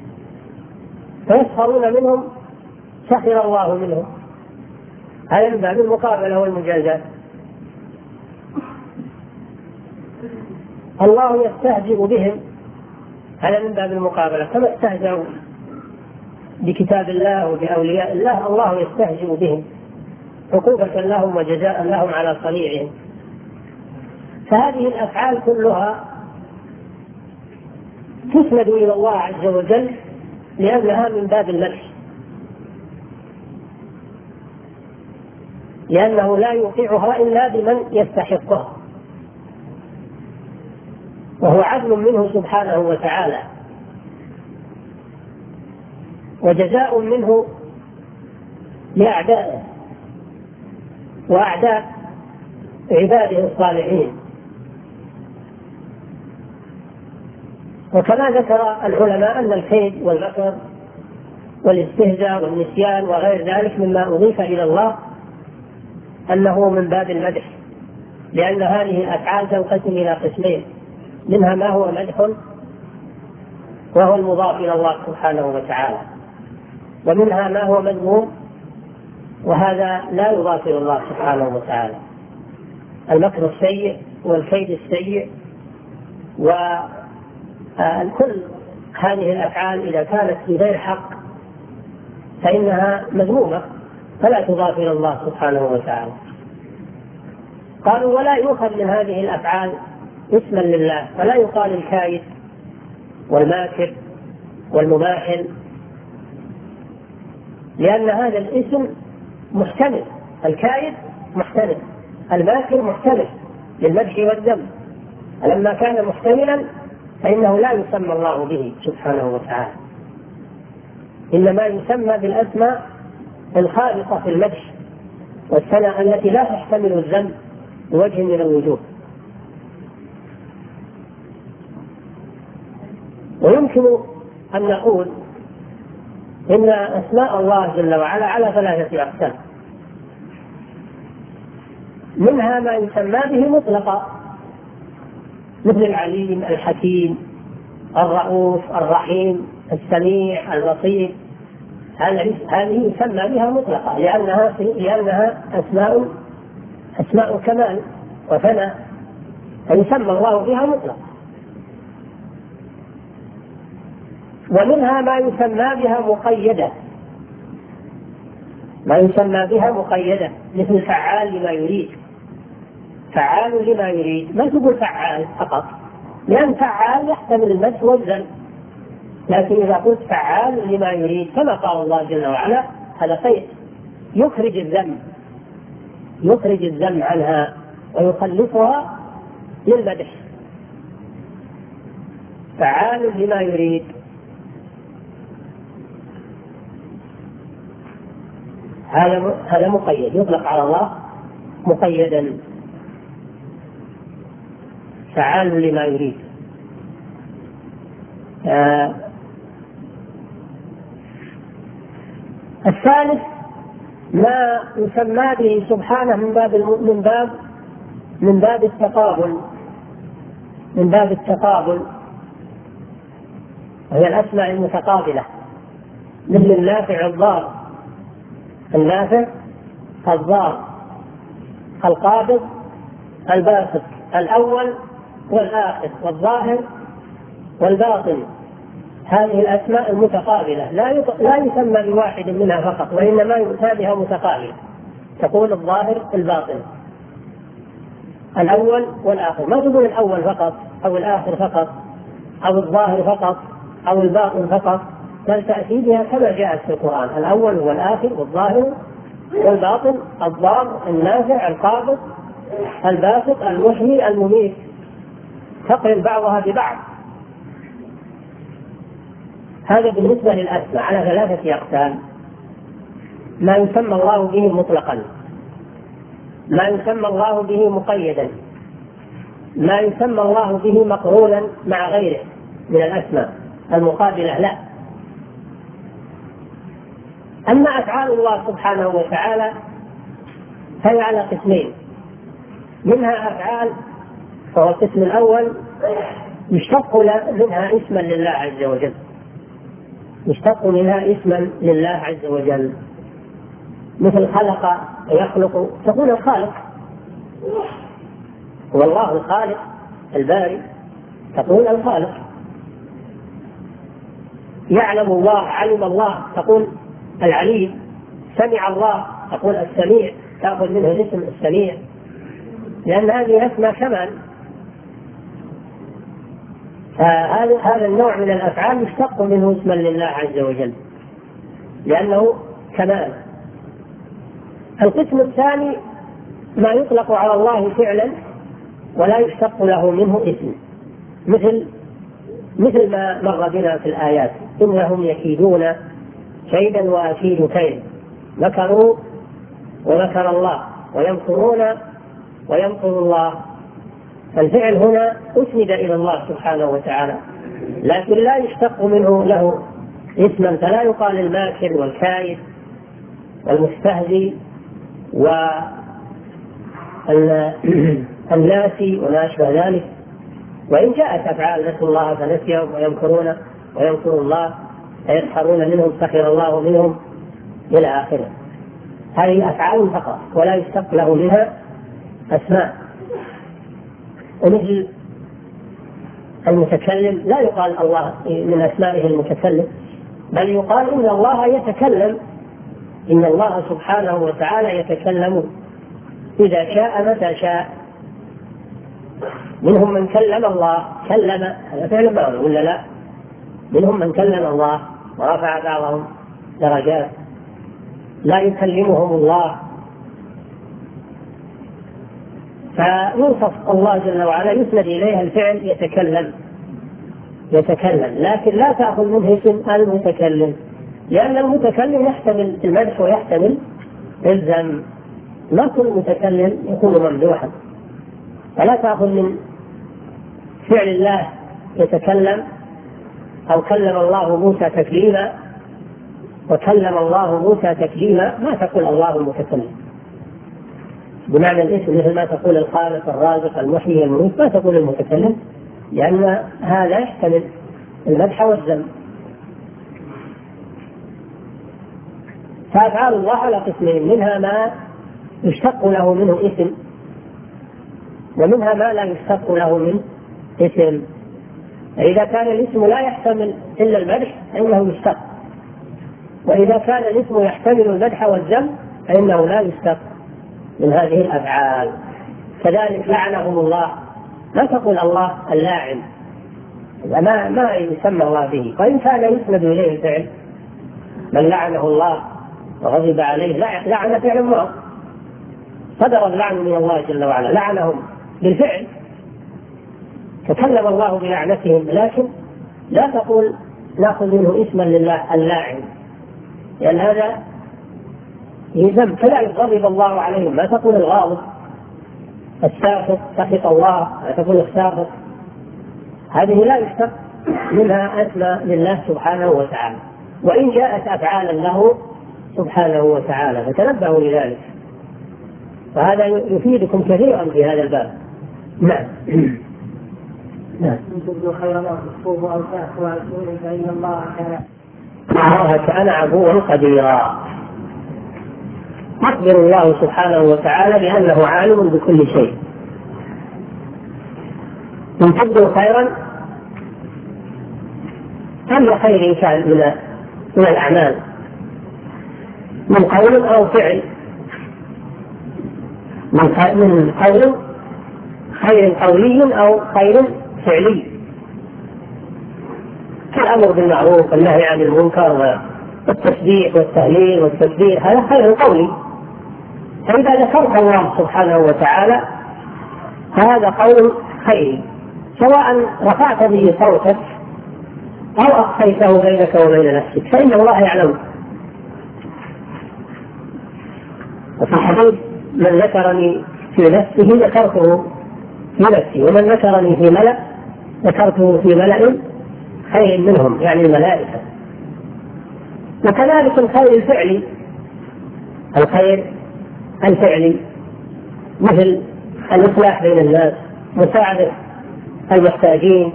فيسخرون منهم سخر الله منهم، هذا من باب المقابلة والمجازات. الله يستهزئ بهم، هذا من باب المقابلة، كما استهزئوا بكتاب الله وبأولياء الله، الله يستهزئ بهم عقوبة لهم وجزاء لهم على صنيعهم. فهذه الأفعال كلها تسند إلى الله عز وجل لأنها من باب المدح، لأنه لا يوقعها إلا بمن يستحقها، وهو عدل منه سبحانه وتعالى، وجزاء منه لأعدائه وأعداء عباده الصالحين. وكما ذكر العلماء أن الكيد والمكر والاستهزاء والنسيان وغير ذلك مما أضيف إلى الله أنه من باب المدح، لأن هذه الأفعال تنقسم إلى قسمين، منها ما هو مدح وهو المضاف إلى الله سبحانه وتعالى، ومنها ما هو مذموم وهذا لا يضاف إلى الله سبحانه وتعالى. المكر السيء والكيد السيء وكل هذه الأفعال إذا كانت في غير حق فإنها مذمومة فلا تضاف إلى الله سبحانه وتعالى. قالوا ولا يؤخذ من هذه الأفعال اسما لله، فلا يقال الكائد والماكر والمماحل، لأن هذا الاسم محتمل، الكائد محتمل، الماكر محتمل للمدح والذم، لما كان محتملا فإنه لا يسمى الله به سبحانه وتعالى، إنما يسمى بالأسماء الخالصة في المدح والثناء التي لا تحتمل الذم بوجه من الوجوه. ويمكن أن نقول إن أسماء الله جل وعلا على ثلاثة أقسام، منها ما يسمى به مطلقا مثل العليم الحكيم الرؤوف الرحيم السميع اللطيف، هذه يسمى بها مطلقا لأنها أسماء كمال وثناء، فيسمى الله بها مطلقا. ومنها ما يسمى بها مقيدة، ما يسمى بها مقيدة مثل فعال لما يريد، فعال لما يريد، ما تقول فعال فقط، لأن فعال يحتمل المدح والذم، لكن إذا قلت فعال لما يريد كما قال الله جل وعلا هذا خير، يخرج الذم عنها ويخلصها للمدح، فعال لما يريد. هذا مقيد، يطلق على الله مقيدا، فعال لما يريد. الثالث ما يسمى به سبحانه من باب التقابل، وهي الأسماء المتقابلة، مثل النافع الضار، النافع الضار، القابض الباسط، الأول والآخر والظاهر والباطن، هذه الأسماء المتقابلة لا يسمى بواحد منها فقط، وإنما يؤتى بها متقابلة، تقول الظاهر الباطن الأول والآخر، ما تقول الأول فقط أو الآخر فقط أو الظاهر فقط أو الباطن فقط، بل تأتي بها كما جاءت في القرآن، الأول والآخر والظاهر والباطن، الضار النافع القابض الباسط المحيي المميت، تقرن بعضها ببعض. هذا بالنسبة للأسماء على 3 أقسام: ما يسمى الله به مطلقا، ما يسمى الله به مقيدا، ما يسمى الله به مقرونا مع غيره من الأسماء المقابلة له. أما أفعال الله سبحانه وتعالى فهي على قسمين: منها أفعال، فهو القسم الأول يشتق منها اسما لله عز وجل، يشتق منها اسما لله عز وجل، مثل خلق ويخلق، تقول الخالق هو الله الخالق الباري، تقول الخالق. يعلم الله، علم الله، تقول العليم. سمع الله، تقول السميع، تأخذ منه الاسم السميع، لأن هذه أسماء كمال. فهذا النوع من الأفعال يشتق منه اسما لله عز وجل لأنه كمال. القسم الثاني ما يطلق على الله فعلا ولا يشتق له منه اسم، مثل ما مر بنا في الآيات: إنهم يكيدون كيدا وأكيد كيد، مكروا ومكر الله، ويمكرون ويمكر الله. فالفعل هنا أسند إلى الله سبحانه وتعالى، لكن لا يشتق منه له اسما، فلا يقال الماكر والكائد والمستهزي والناسي وما أشبه ذلك. وإن جاءت أفعال نسوا الله فنسيهم ويمكرون ويمكر الله فيسخرون منهم سخر الله منهم إلى آخره، هذه أفعال فقط ولا يشتق له منها أسماء. ومثل المتكلم لا يقال الله من أسمائه المتكلم، بل يقال إن الله يتكلم، إن الله سبحانه وتعالى يتكلم إذا شاء متى شاء. منهم من كلم الله، كلم هذا فعل ماضي ولا لا؟ منهم من كلم الله ورفع بعضهم درجات، لا يكلمهم الله. فيوصف الله جل وعلا يسند إليها الفعل يتكلم، لكن لا تأخذ منه اسم المتكلم، لأن المتكلم يحتمل المدح ويحتمل الذم، ما كل متكلم يكون ممدوحا. فلا تأخذ من فعل الله يتكلم أو كلم الله موسى تكليما وكلم الله موسى تكليما، ما تقول الله المتكلم بمعنى الاسم، مثل ما تقول الخالق الرازق المحيي المميت، ما تقول المتكلم، لأن هذا يحتمل المدح والذم. فأفعال الله على قسمين: منها ما يشتق له منه اسم، ومنها ما لا يشتق له من اسم. إذا كان الاسم لا يحتمل إلا المدح فإنه يشتق، وإذا كان الاسم يحتمل المدح والذم فإنه لا يشتق من هذه الأفعال. كذلك لعنهم الله، لا تقول الله اللاعن، ما يسمى الله به، وإن كان يسند إليه الفعل: من لعنه الله وغضب عليه، لعن فعل الله، صدر اللعن من الله جل وعلا، لعنهم بالفعل، تكلم الله بلعنتهم، لكن لا تقول نأخذ منه اسما لله اللاعن، لأن هذا يذم. كذلك غضب الله عليهم، ما تقول الغاضب، الساخط سخط الله، ما تقول الساخط، هذه لا يشتق منها اسماء لله سبحانه وتعالى، وإن جاءت أفعالا له سبحانه وتعالى، فتنبهوا لذلك، وهذا يفيدكم كثيرا في هذا الباب. نعم. كان عفوا قديرا. أخبر الله سبحانه وتعالى بأنه عالم بكل شيء. إن تبدوا خيرا، أي خير كان من الأعمال، من قول أو فعل، من قول خير قولي أو خير فعلي، كالأمر بالمعروف والنهي عن المنكر والتسبيح والتهليل والتكبير، هذا خير قولي. فإذا ذكرت الله سبحانه وتعالى هذا قول خير، سواء رفعت به صوتك أو أخفيته بينك وبين نفسك فإن الله يعلم. وفي الحديث من ذكرني في نفسه ذكرته في نفسي، ومن ذكرني في ملأ ذكرته في ملأ خير منهم، يعني الملائكة. وكذلك الخير الفعلي، الخير الفعلي مثل الإصلاح بين الناس، مساعدة المحتاجين،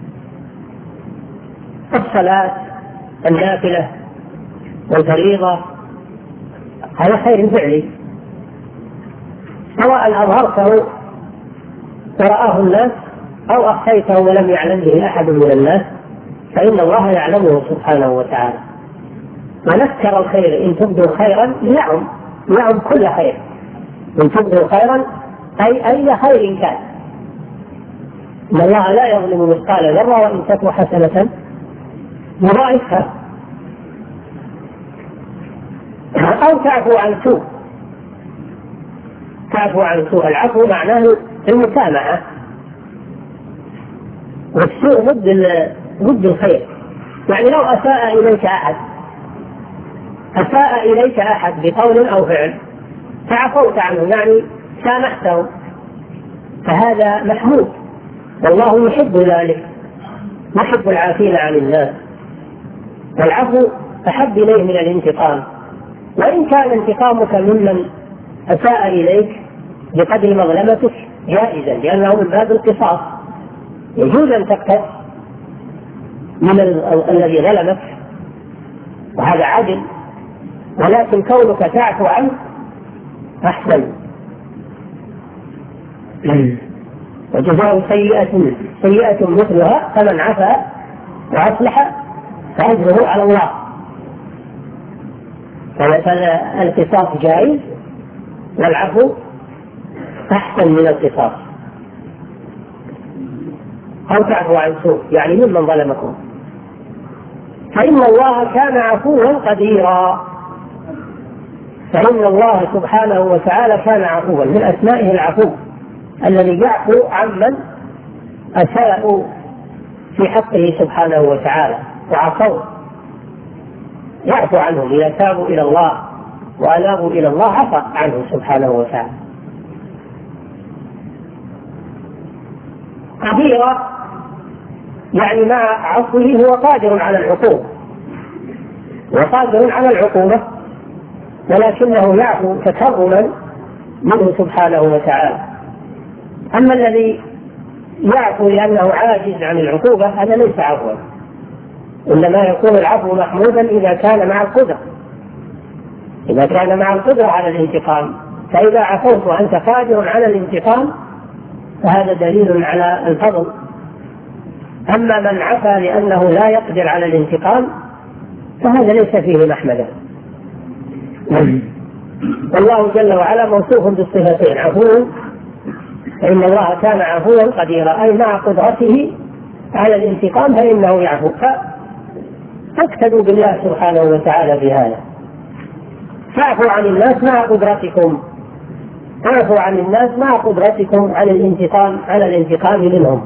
الصلاة النافلة والفريضة، هذا خير فعلي سواء أظهرته ورآه الناس أو أخفيته ولم يعلم به أحد من الناس، فإن الله يعلمه سبحانه وتعالى. ونذكر الخير إن تبدوا خيرا يعم كل خير، إن تبدوا خيرا أي خير كان، إن الله لا يظلم مثقال ذرة وإن تك حسنة يضاعفها. أو تعفو عن سوء، تعفو عن سوء، العفو معناه المسامحة، والسوء ضد الخير. يعني لو أساء إليك أحد بقول أو فعل فعفوت عنه، يعني سامحته، فهذا محمود، والله يحب ذلك، يحب العافين عن الناس. والعفو أحب إليه من الانتقام، وإن كان انتقامك ممن أساء إليك بقدر مظلمتك جائزا، لأنه من باب القصاص، يجوز أن تقتص من الذي ظلمك، وهذا عدل، ولكن كونك تعفو عنه أحسن. وجزاء سيئة مثلها، فمن عفا وأصلح فأجره على الله. فالقصاص جائز والعفو أحسن من القصاص. أو تعفو عن سوء، يعني ممن ظلمكم، فإن الله كان عفوا قديرا. فإن الله سبحانه وتعالى كان عفوا، من أسمائه العفو الذي يعفو عمن أساءوا في حقه سبحانه وتعالى وعصوا، يعفو عنهم إذا تابوا إلى الله وأنابوا إلى الله عفى عنه سبحانه وتعالى. قديرا يعني مع عفوه هو قادر على العقوبة، وقادر على العقوبة، ولكنه يعفو تكرما منه سبحانه وتعالى. أما الذي يعفو لأنه عاجز عن العقوبة هذا ليس عفوا، إنما يكون العفو محمودا إذا كان مع القدرة، إذا كان مع القدرة على الانتقام. فإذا عفوت وأنت قادر على الانتقام فهذا دليل على الفضل. أما من عفا لأنه لا يقدر على الانتقام فهذا ليس فيه محمدا. والله جل وعلا موصوف بالصفتين، عفو، فإن الله كان عفوا قديرا، أي مع قدرته على الانتقام فإنه يعفو. فاقتدوا بالله سبحانه وتعالى بهذا. فاعفوا عن الناس مع قدرتكم، اعفوا عن الناس مع قدرتكم على الانتقام منهم.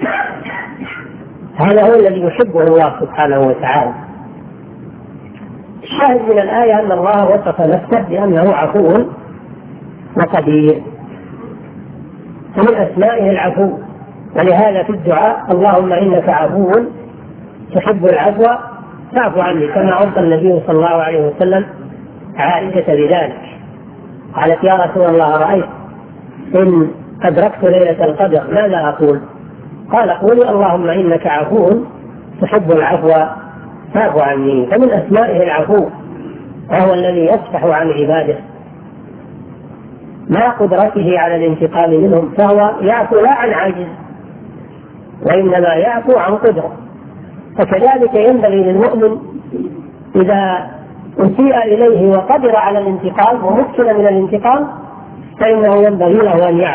هذا هو الذي يحبه الله سبحانه وتعالى. الشاهد من الآية أن الله وصف نفسه بأنه عفو وقدير، ومن أسمائه العفو. ولهذا في الدعاء اللهم إنك عفو تحب العفو فاعف عني، كما أوصى النبي صلى الله عليه وسلم عائشة بذلك. قالت يا رسول الله رأيت إن أدركت ليلة القدر ماذا أقول؟ قال قولي اللهم إنك عفو تحب العفو فاعف عني. فمن أسمائه العفو، وهو الذي يصفح عن عباده مع قدرته على الانتقام منهم، فهو يعفو لا عن عجز وإنما يعفو عن قدرة. فكذلك ينبغي للمؤمن إذا أسيء إليه وقدر على الانتقام ومكن من الانتقام فإنه ينبغي له أن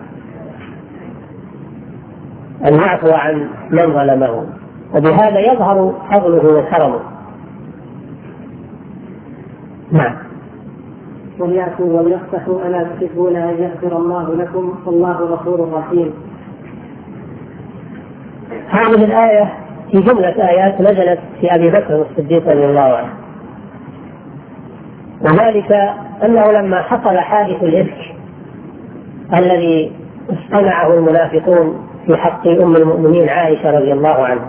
يعفو عن من ظلمه، وبهذا يظهر فضله وكرمه. نعم. وليعفوا وليصفحوا ألا تحبون أن يغفر الله لكم والله غفور رحيم. هذه الآية في جملة آيات نزلت في أبي بكر الصديق رضي الله عنه، وذلك أنه لما حصل حادث الإفك الذي اصطنعه المنافقون في حق أم المؤمنين عائشة رضي الله عنها،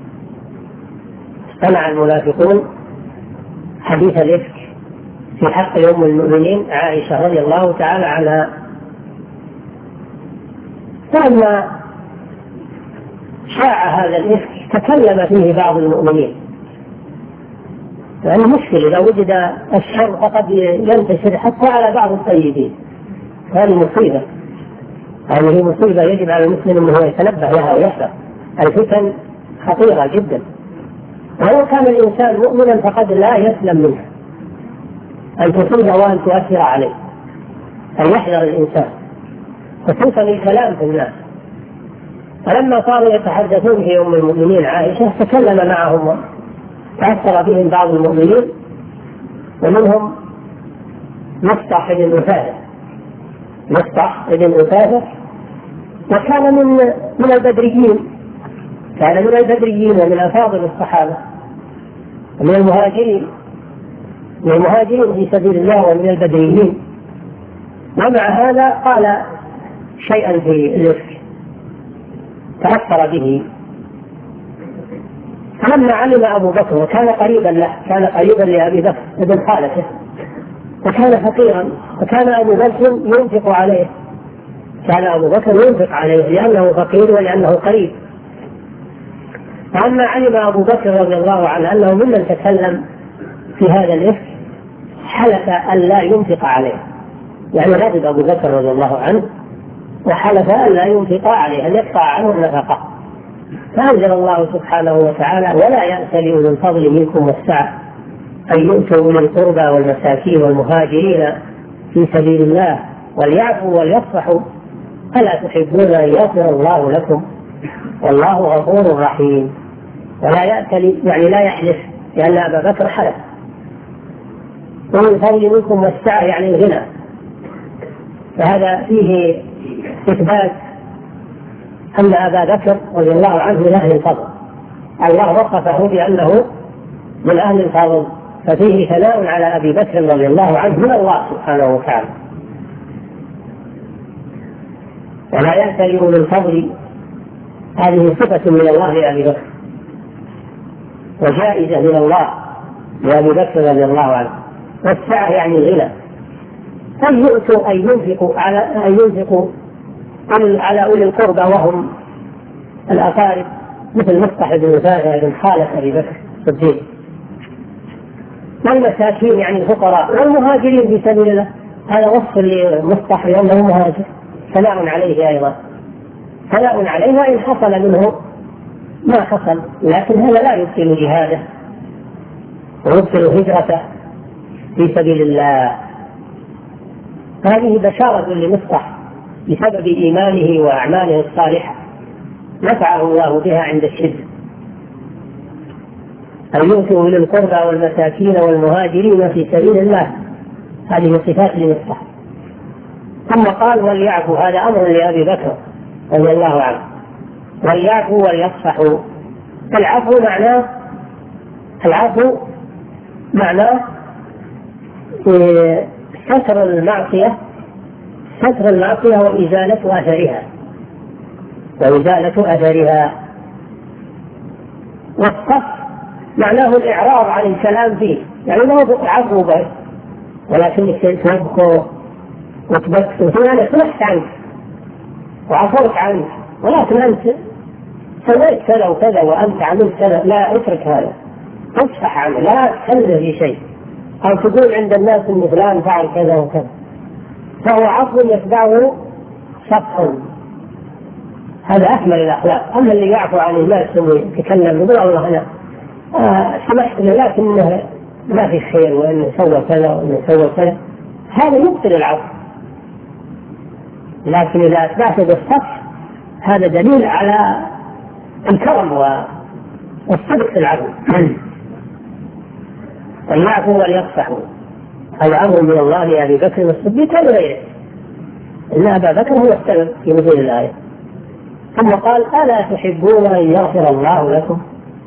اصطنع المنافقون حديث الإفك في حق أم المؤمنين عائشة رضي الله تعالى عنها. فلما شاع هذا الإفك تكلم فيه بعض المؤمنين، لأنه مشكلة إذا وجد الشر فقد ينتشر حتى على بعض الطيبين، هذه مصيبة، هذه مصيبة يجب على المسلم أنه يتنبه لها ويحذر. الفتن خطيرة جدا، ولو كان الإنسان مؤمنا فقد لا يسلم منها أن تصيبه وأن تؤثر عليه، أن يحذر الإنسان، خصوصا الكلام في الناس. فلما صاروا يتحدثون في أم المؤمنين عائشة تكلم معهم وأثر بهم بعض المؤمنين، ومنهم مصطح بن أثاثة، وكان من البدريين، كان من البدريين ومن أفاضل الصحابة ومن المهاجرين في سبيل الله ومن البدريين. ومع هذا قال شيئا في الإفك تأثر به. فلما علم أبو بكر، وكان قريبا له، كان قريبا لأبي بكر ابن خالته، وكان فقيرا، وكان أبو بكر ينفق عليه، كان أبو بكر ينفق عليه لأنه فقير ولأنه قريب. فلما علم أبو بكر رضي الله عنه أنه ممن تكلم في هذا الإفك حلف أن لا ينفق عليه، يعني غضب أبو بكر رضي الله عنه وحلف أن لا ينفق عليه، أن يقطع عنه النفقة. فأنزل الله سبحانه وتعالى: ولا يأس لأولي الفضل منكم والسعة أن يؤتوا أولي القربى والمساكين والمهاجرين في سبيل الله وليعفوا وليصفحوا ألا تحبون أن يغفر الله لكم والله غفور رحيم. ولا يأس يعني لا يحلف، لأن أبا بكر حلف. أولي الفضل منكم والسعة يعني الغنى، فهذا فيه إثبات أن أبا بكر رضي الله عنه من أهل الفضل، الله وصفه بأنه من أهل الفضل، ففيه ثناء على أبي بكر رضي الله عنه من الله سبحانه وتعالى. ولا يأتي أولي الفضل، هذه صفة من الله لأبي بكر وجائزة من الله لأبي بكر رضي الله عنه. والسعة يعني الغنى، أن يؤتوا أن ينفقوا على أولي القربى وهم الأقارب، مثل مصطح بن أثاثة بن خالة أبي بكر الصديق، والمساكين يعني الفقراء، والمهاجرين في سبيل الله. هذا وصف لمصطح لأنه مهاجر، ثناء عليه أيضا، ثناء عليه وإن حصل منه ما حصل، لكن هذا لا يبطل جهاده ويبطل هجرته في سبيل الله. هذه بشارة لمصطح بسبب إيمانه وأعماله الصالحة نفعه الله بها عند الشدة. أن يؤتوا أولي القربى والمساكين والمهاجرين في سبيل الله، هذه صفات لمصطح. ثم قال: وليعفوا، هذا أمر لأبي بكر رضي الله عنه، وليعفوا وليصفحوا. العفو معناه ستر المعصية وإزالة أثرها. والصف معناه الإعراض عن الكلام فيه، يعني لا عفو به، ولكن تبكوا وتبكوا يعني سمحت عنك وعفوت عنك، ولكن أنت سويت كذا وكذا وأنت عملت كذا، لا اترك هذا، تصفح عنه، لا تكلم في شيء، أو تقول عند الناس إن فلان فعل كذا وكذا، فهو عفو يتبعه صفح. هذا أكمل الأخلاق. أما اللي يعفو عن الناس ويتكلم يقول الله أنا سمحت له لكنه ما في خير وإنه سوى كذا وإنه سوى كذا، هذا يبطل العفو. لكن إذا أتبعت بالصفح هذا دليل على الكرم والصدق في العفو. وليعفوا وليصفحوا، هذا أمر من الله لأبي بكر الصديق وغيره، إن أبا بكر هو السبب في نزول الآية. ثم قال: ألا تحبون أن يغفر الله لكم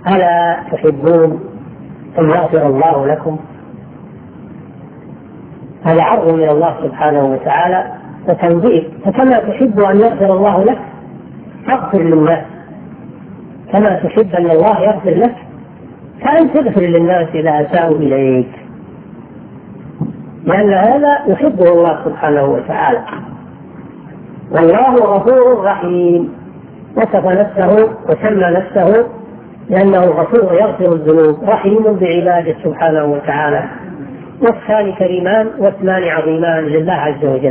ألا تحبون أن يغفر الله لكم؟ هذا عرض من الله سبحانه وتعالى وتنبيه. فكما تحب أن يغفر الله لك فاغفر للناس، كما تحب أن الله يغفر لك فأنت تغفر للناس إذا أساءوا إليك، لأن هذا يحبه الله سبحانه وتعالى. والله غفور رحيم، وصف نفسه وسمى نفسه لأنه غفور يغفر الذنوب، رحيم بعباده سبحانه وتعالى. وصفان كريمان واسمان عظيمان لله عز وجل،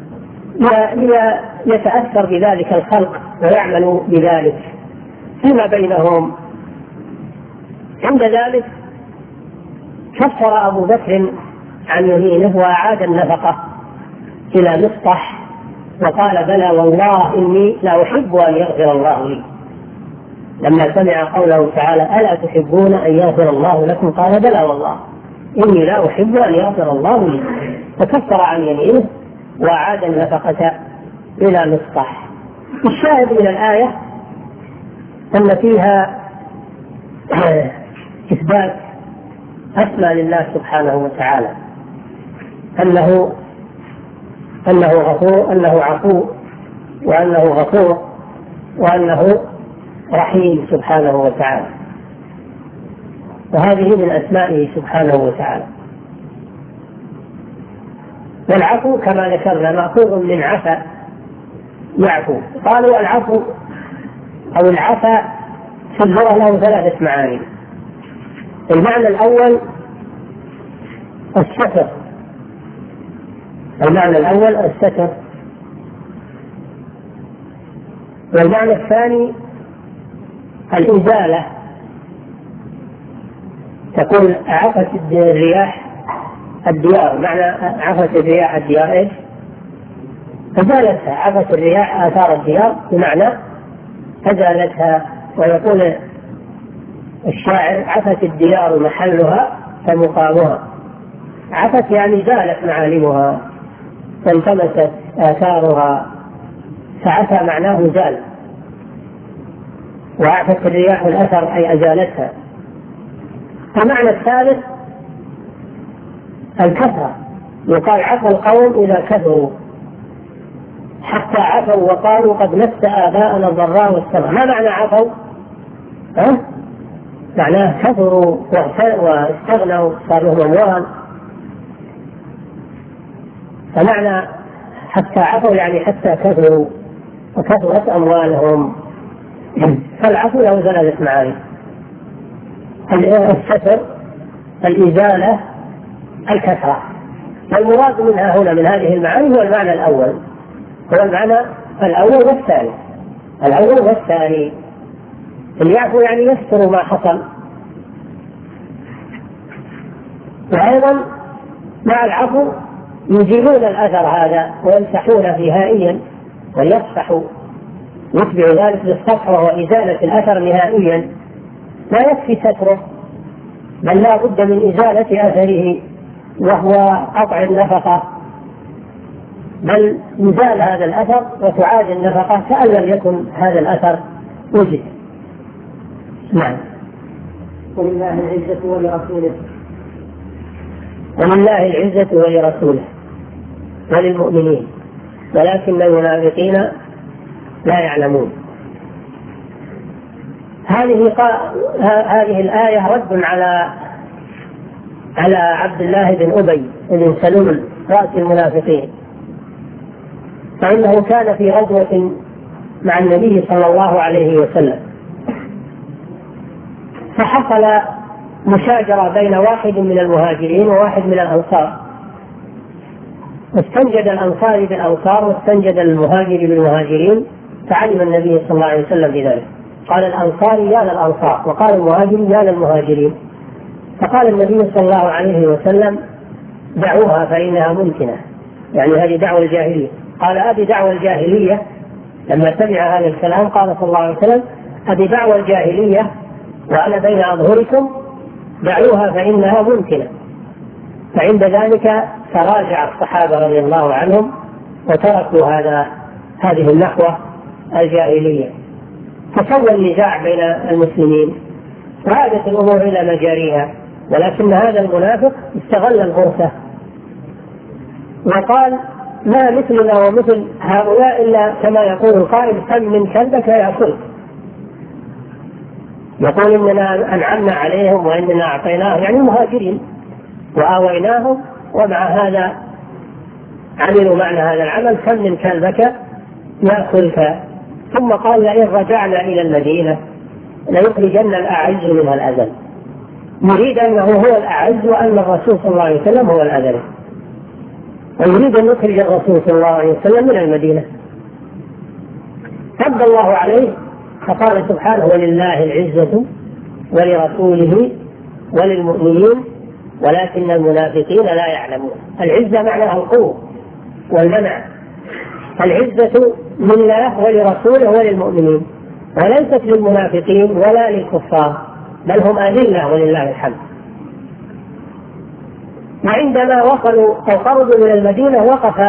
ليتأثر بذلك الخلق ويعملوا بذلك فيما بينهم. عند ذلك كفر أبو بكر عن يمينه وأعاد النفقة إلى مصطح وقال بلى والله إني لا أحب أن يغفر الله لي، لما سمع قوله تعالى ألا تحبون أن يغفر الله لكم قال بلى والله إني لا أحب أن يغفر الله لي، فكفر عن يمينه وأعاد النفقة إلى مصطح. الشاهد من الآية أن فيها إثبات أسمى لله سبحانه وتعالى، أنه غفور، أنه عفو، وأنه غفور، وأنه رحيم سبحانه وتعالى، وهذه من أسمائه سبحانه وتعالى. والعفو كما ذكرنا مأخوذ من عفا يعفو. قالوا العفو أو العفا في اللغة له ثلاثة معاني. المعنى الأول الستر، المعنى الأول الستر، والمعنى الثاني الإزالة، تقول عفت الرياح الديار، معنى عفت الرياح الديار إيش؟ أزالتها، عفت الرياح آثار الديار بمعنى أزالتها. ويقول الشاعر عفت الديار محلها فمقامها، عفت يعني زالت معالمها فانطمست آثارها، فعفى معناه زال، وعفت الرياح الأثر أي أزالتها. المعنى الثالث الكثرة، يقال عفى القوم إذا كثروا، حتى عفوا وقالوا قد مس آباءنا الضراء والسراء. ما معنى عفوا؟ معناه كثروا واستغنوا، صار لهم أموال. فمعنى حتى عفوا يعني حتى كثروا وكثرت أموالهم. فالعفو له ثلاثة معاني: الستر، الإزالة، الكثرة. والمراد منها هنا من هذه المعاني هو المعنى الأول، هو المعنى الأول والثاني. الأول والثاني، اليعفو يعني يستر ما حصل. وأيضا مع العفو يزيلون الأثر هذا ويمسحونه نهائيا، ويصفحوا، يتبع ذلك بالصفح وهو إزالة الأثر نهائيا. لا يكفي ستره، بل لا بد من إزالة أثره وهو قطع النفقة، بل يزال هذا الأثر وتعاد النفقة كأن لم يكن هذا الأثر وجد. نعم. ولله العزة ولرسوله، ولله العزة ولرسوله وللمؤمنين ولكن المنافقين لا يعلمون. هذه الآية رد على عبد الله بن أبي بن سلول رأس المنافقين، فإنه كان في غزوة مع النبي صلى الله عليه وسلم، فحصل مشاجرة بين واحد من المهاجرين وواحد من الأنصار، واستنجد الأنصاري بالأنصار واستنجد المهاجر بالمهاجرين، فعلم النبي صلى الله عليه وسلم بذلك. قال الأنصاري يا للأنصار، وقال المهاجر يا للمهاجرين. فقال النبي صلى الله عليه وسلم دعوها فإنها ممكنة، يعني هذه دعوة الجاهلية. قال أبي دعوة الجاهلية، لما سمع هذا الكلام قال صلى الله عليه وسلم أبي دعوة الجاهلية وأنا بين أظهركم، دعوها فإنها ممكنة. فعند ذلك تراجع الصحابة رضي الله عنهم وتركوا هذه النحوة الجاهلية، فسوى النزاع بين المسلمين، وعادت الأمور إلى مجاريها. ولكن هذا المنافق استغل الغرفة وقال ما مثلنا ومثل هؤلاء إلا كما يقول القائل كم من كلبك يأكل. يقول إننا أنعمنا عليهم وإننا أعطيناهم يعني مهاجرين وآويناهم، ومع هذا عملوا معنا هذا العمل كم من كلبك يأكلك. ثم قال لئن رجعنا إلى المدينة ليخرجن الأعز منها الأذل، يريد أنه هو الأعز وأن الرسول صلى الله عليه وسلم هو الأذل، ويريد أن يخرج الرسول صلى الله عليه وسلم من المدينة. رد الله عليه فقال سبحانه ولله العزة ولرسوله وللمؤمنين ولكن المنافقين لا يعلمون. العزة معناها القوة والمنع، العزة لله ولرسوله وللمؤمنين، وليست للمنافقين ولا للكفار، بل هم أذلة ولله الحمد. وعندما وصلوا أو خرجوا من المدينة وقف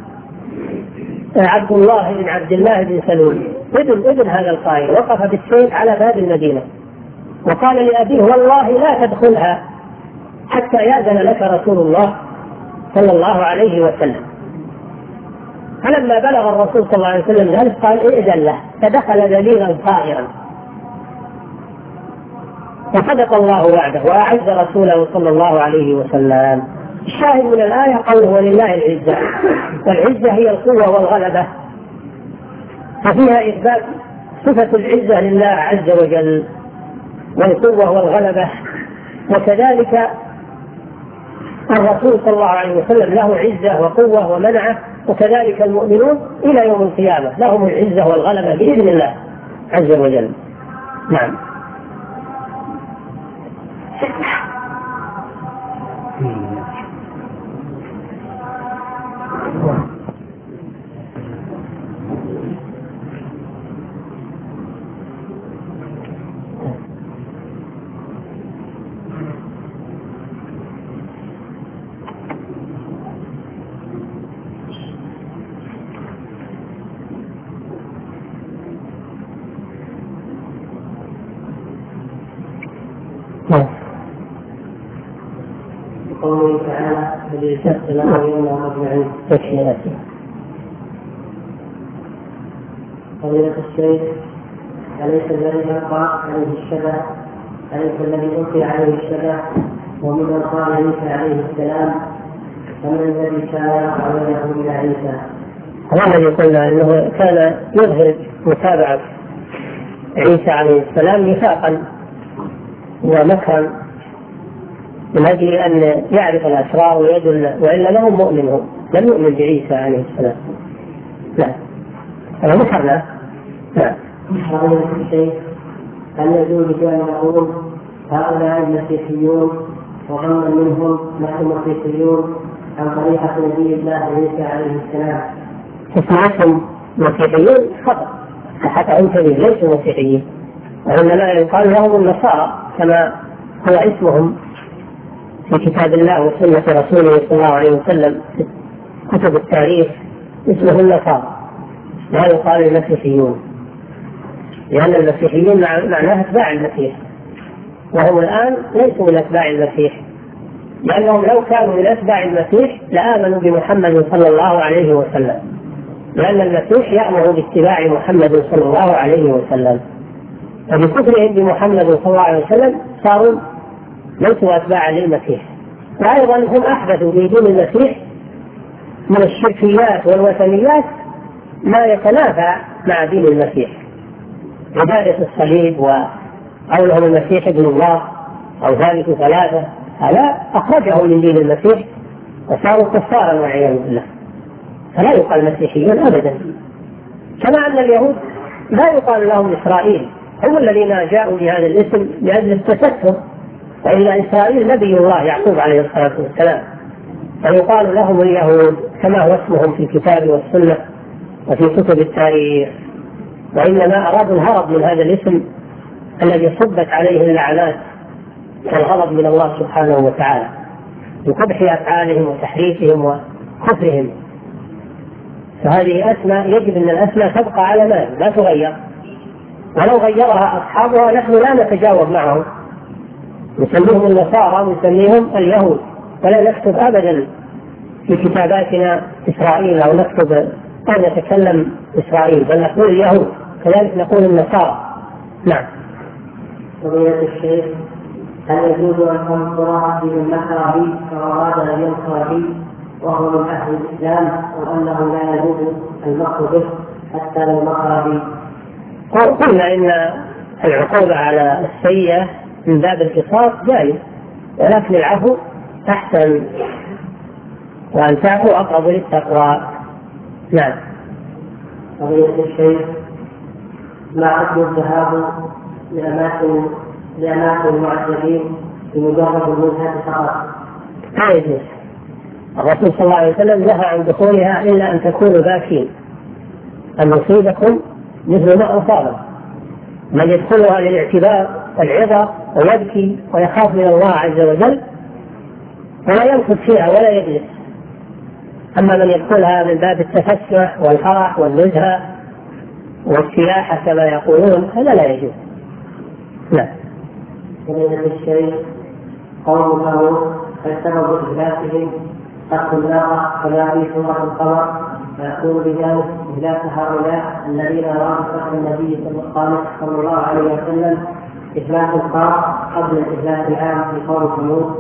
عبد الله بن سلول ابن هذا القائل، وقف بالسيف على باب المدينة وقال لأبيه والله لا تدخلها حتى يأذن لك رسول الله صلى الله عليه وسلم. فلما بلغ الرسول صلى الله عليه وسلم ذلك قال ائذن له، فدخل ذليلا صائرا. وصدق الله وعده وأعز رسوله صلى الله عليه وسلم. الشاهد من الآية قوله ولله العزة، والعزة هي القوة والغلبة، ففيها إثبات صفة العزة لله عز وجل والقوة والغلبة. وكذلك الرسول صلى الله عليه وسلم له عزة وقوة ومنعة، وكذلك المؤمنون إلى يوم القيامة لهم العزة والغلبة بإذن الله عز وجل. نعم. قوله تعالى فليسأل الله يوم أجمعين. فضيلة الشيخ أليس الذي يقع عليه الشبه أليس الذي ألقي عليه الشبه ومن قال عيسى عليه السلام فمن الذي كان يقع بينه إلى عيسى؟ هذا الذي قلنا أنه كان يظهر متابعة عيسى عليه السلام نفاقا ومكرا من أجل أن يعرف الأسرار ويدل، وإلا لهم مؤمن لم يؤمن بعيسى عليه السلام. لا هذا مكرنا. لا هذا الشيء هل يجوز أن نقول هؤلاء المسيحيون وغير منهم نحن مسيحيون عن طريقة نبي الله عيسى عليه السلام؟ اسمعكم مسيحيون خطأ، حتى أنت ليسوا مسيحيين، وإنما يقال لهم النصارى كما هو اسمهم في كتاب الله وسنة رسوله صلى الله عليه وسلم في كتب التاريخ اسمه النصارى، لا يقال المسيحيون، لأن المسيحيين معناها اتباع المسيح، وهم الآن ليسوا من اتباع المسيح، لأنهم لو كانوا من اتباع المسيح لآمنوا بمحمد صلى الله عليه وسلم، لأن المسيح يأمر باتباع محمد صلى الله عليه وسلم، فبكفرهم بمحمد صلى الله عليه وسلم صاروا ليسوا أتباعا للمسيح. وأيضا هم أحدثوا في دين المسيح من الشركيات والوثنيات ما يتنافى مع دين المسيح، عبادة الصليب وقولهم المسيح ابن الله أو ثالث ثلاثة، هذا أخرجه من دين المسيح وصاروا كفارا والعياذ بالله، فلا يقال مسيحيون أبدا. كما أن اليهود لا يقال لهم إسرائيل، هم الذين جاءوا بهذا الاسم لأجل التستر، وإلا إسرائيل نبي الله يعقوب عليه الصلاة والسلام، فيقال لهم اليهود كما هو اسمهم في الكتاب والسنة وفي كتب التاريخ، وإنما أرادوا الهرب من هذا الاسم الذي صبت عليه اللعنات والغضب من الله سبحانه وتعالى بقبح أفعالهم وتحريفهم وكفرهم. فهذه أسماء يجب أن الأسماء تبقى على ما لا تغير، ولو غيرها أصحابها نحن لا نتجاوب معهم، نسميهم النصارى ونسميهم اليهود، ولا نكتب أبدا في كتاباتنا إسرائيل أو نكتب أو نتكلم إسرائيل، بل نقول اليهود، كذلك نقول النصارى. نعم. فضيلة الشيخ، هل يجوز أن تنصر بمن مكر بي فأراد أن ينصر بي وهو من أهل الإسلام، وأنه لا يجوز المكر به حتى لو مكر بي؟ قلنا إن العقوبة على السيئة من باب القصاص جائز، ولكن العفو أحسن، وأن تعفو أقرب للتقوى. نعم. فضيلة الشيخ، ما حكم الذهاب لأماكن المعذبين بمجرد الوجهة فقط؟ لا يجوز. الرسول صلى الله عليه وسلم نهى عن دخولها إلا أن تكونوا باكين، أن يصيبكم مثل ما أصابه. من يدخلها للاعتبار والعظة ويبكي ويخاف من الله عز وجل ولا يمكث فيها ولا يجلس. أما من يدخلها من باب التفسح والفرح والنزهة والسياحة كما يقولون هذا لا يجوز. لا. فضيلة الشيخ، قوله فسبب إهلاكهم قتل الناقة كما في سورة القمر، فيكون بذلك إهلاك هؤلاء الذين أرادوا قتل النبي صلى الله عليه وسلم إهلاك الخاص قبل الإهلاك العام في قوم ثمود.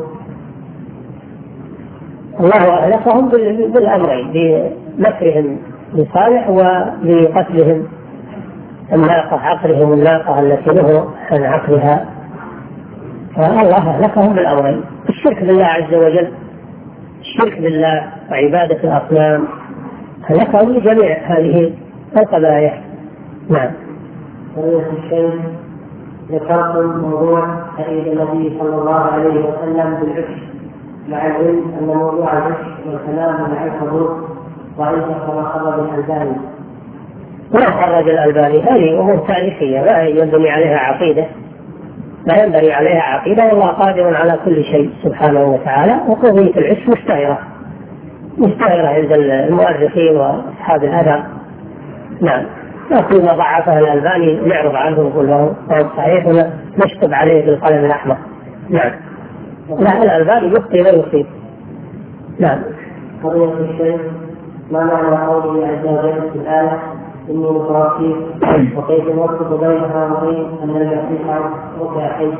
الله أهلكهم بالأمرين، بمكرهم لصالح وبقتلهم الناقة، عقرهم الناقة التي نهوا عن عقرها. فالله أهلكهم بالأمرين: الشرك بالله عز وجل، الشرك بالله وعبادة الأصنام، أهلكهم لجميع هذه القبائح. نعم. فضيلة الشيخ، ذكرتم موضوع تأييد النبي صلى الله عليه وسلم بالعشق، مع العلم أن موضوع العشق والكلام مع الحضور ضعيف كما خرج الألباني. ما خرج الألباني، هذه أمور تاريخية لا ينبني عليها عقيدة، لا ينبني عليها عقيدة، والله قادر على كل شيء سبحانه وتعالى. وقضية العشق مستعرة عند المؤرخين وأصحاب الأثر. نعم. لكن ما ضعفها الألباني نعرض عنه ونقول له صحيح ونشطب عليه بالقلم الأحمر. نعم. لا، الألباني يخطئ لا يصيب. نعم. فضيلة الشيخ، ما معنى قوله عز وجل في الآية إني متوفيك، وكيف نوفق بينها وبين أن المسيح ركع حي؟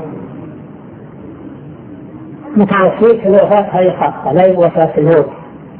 متوفيك الوفاة هذه خاصة، لا وفاة الموت،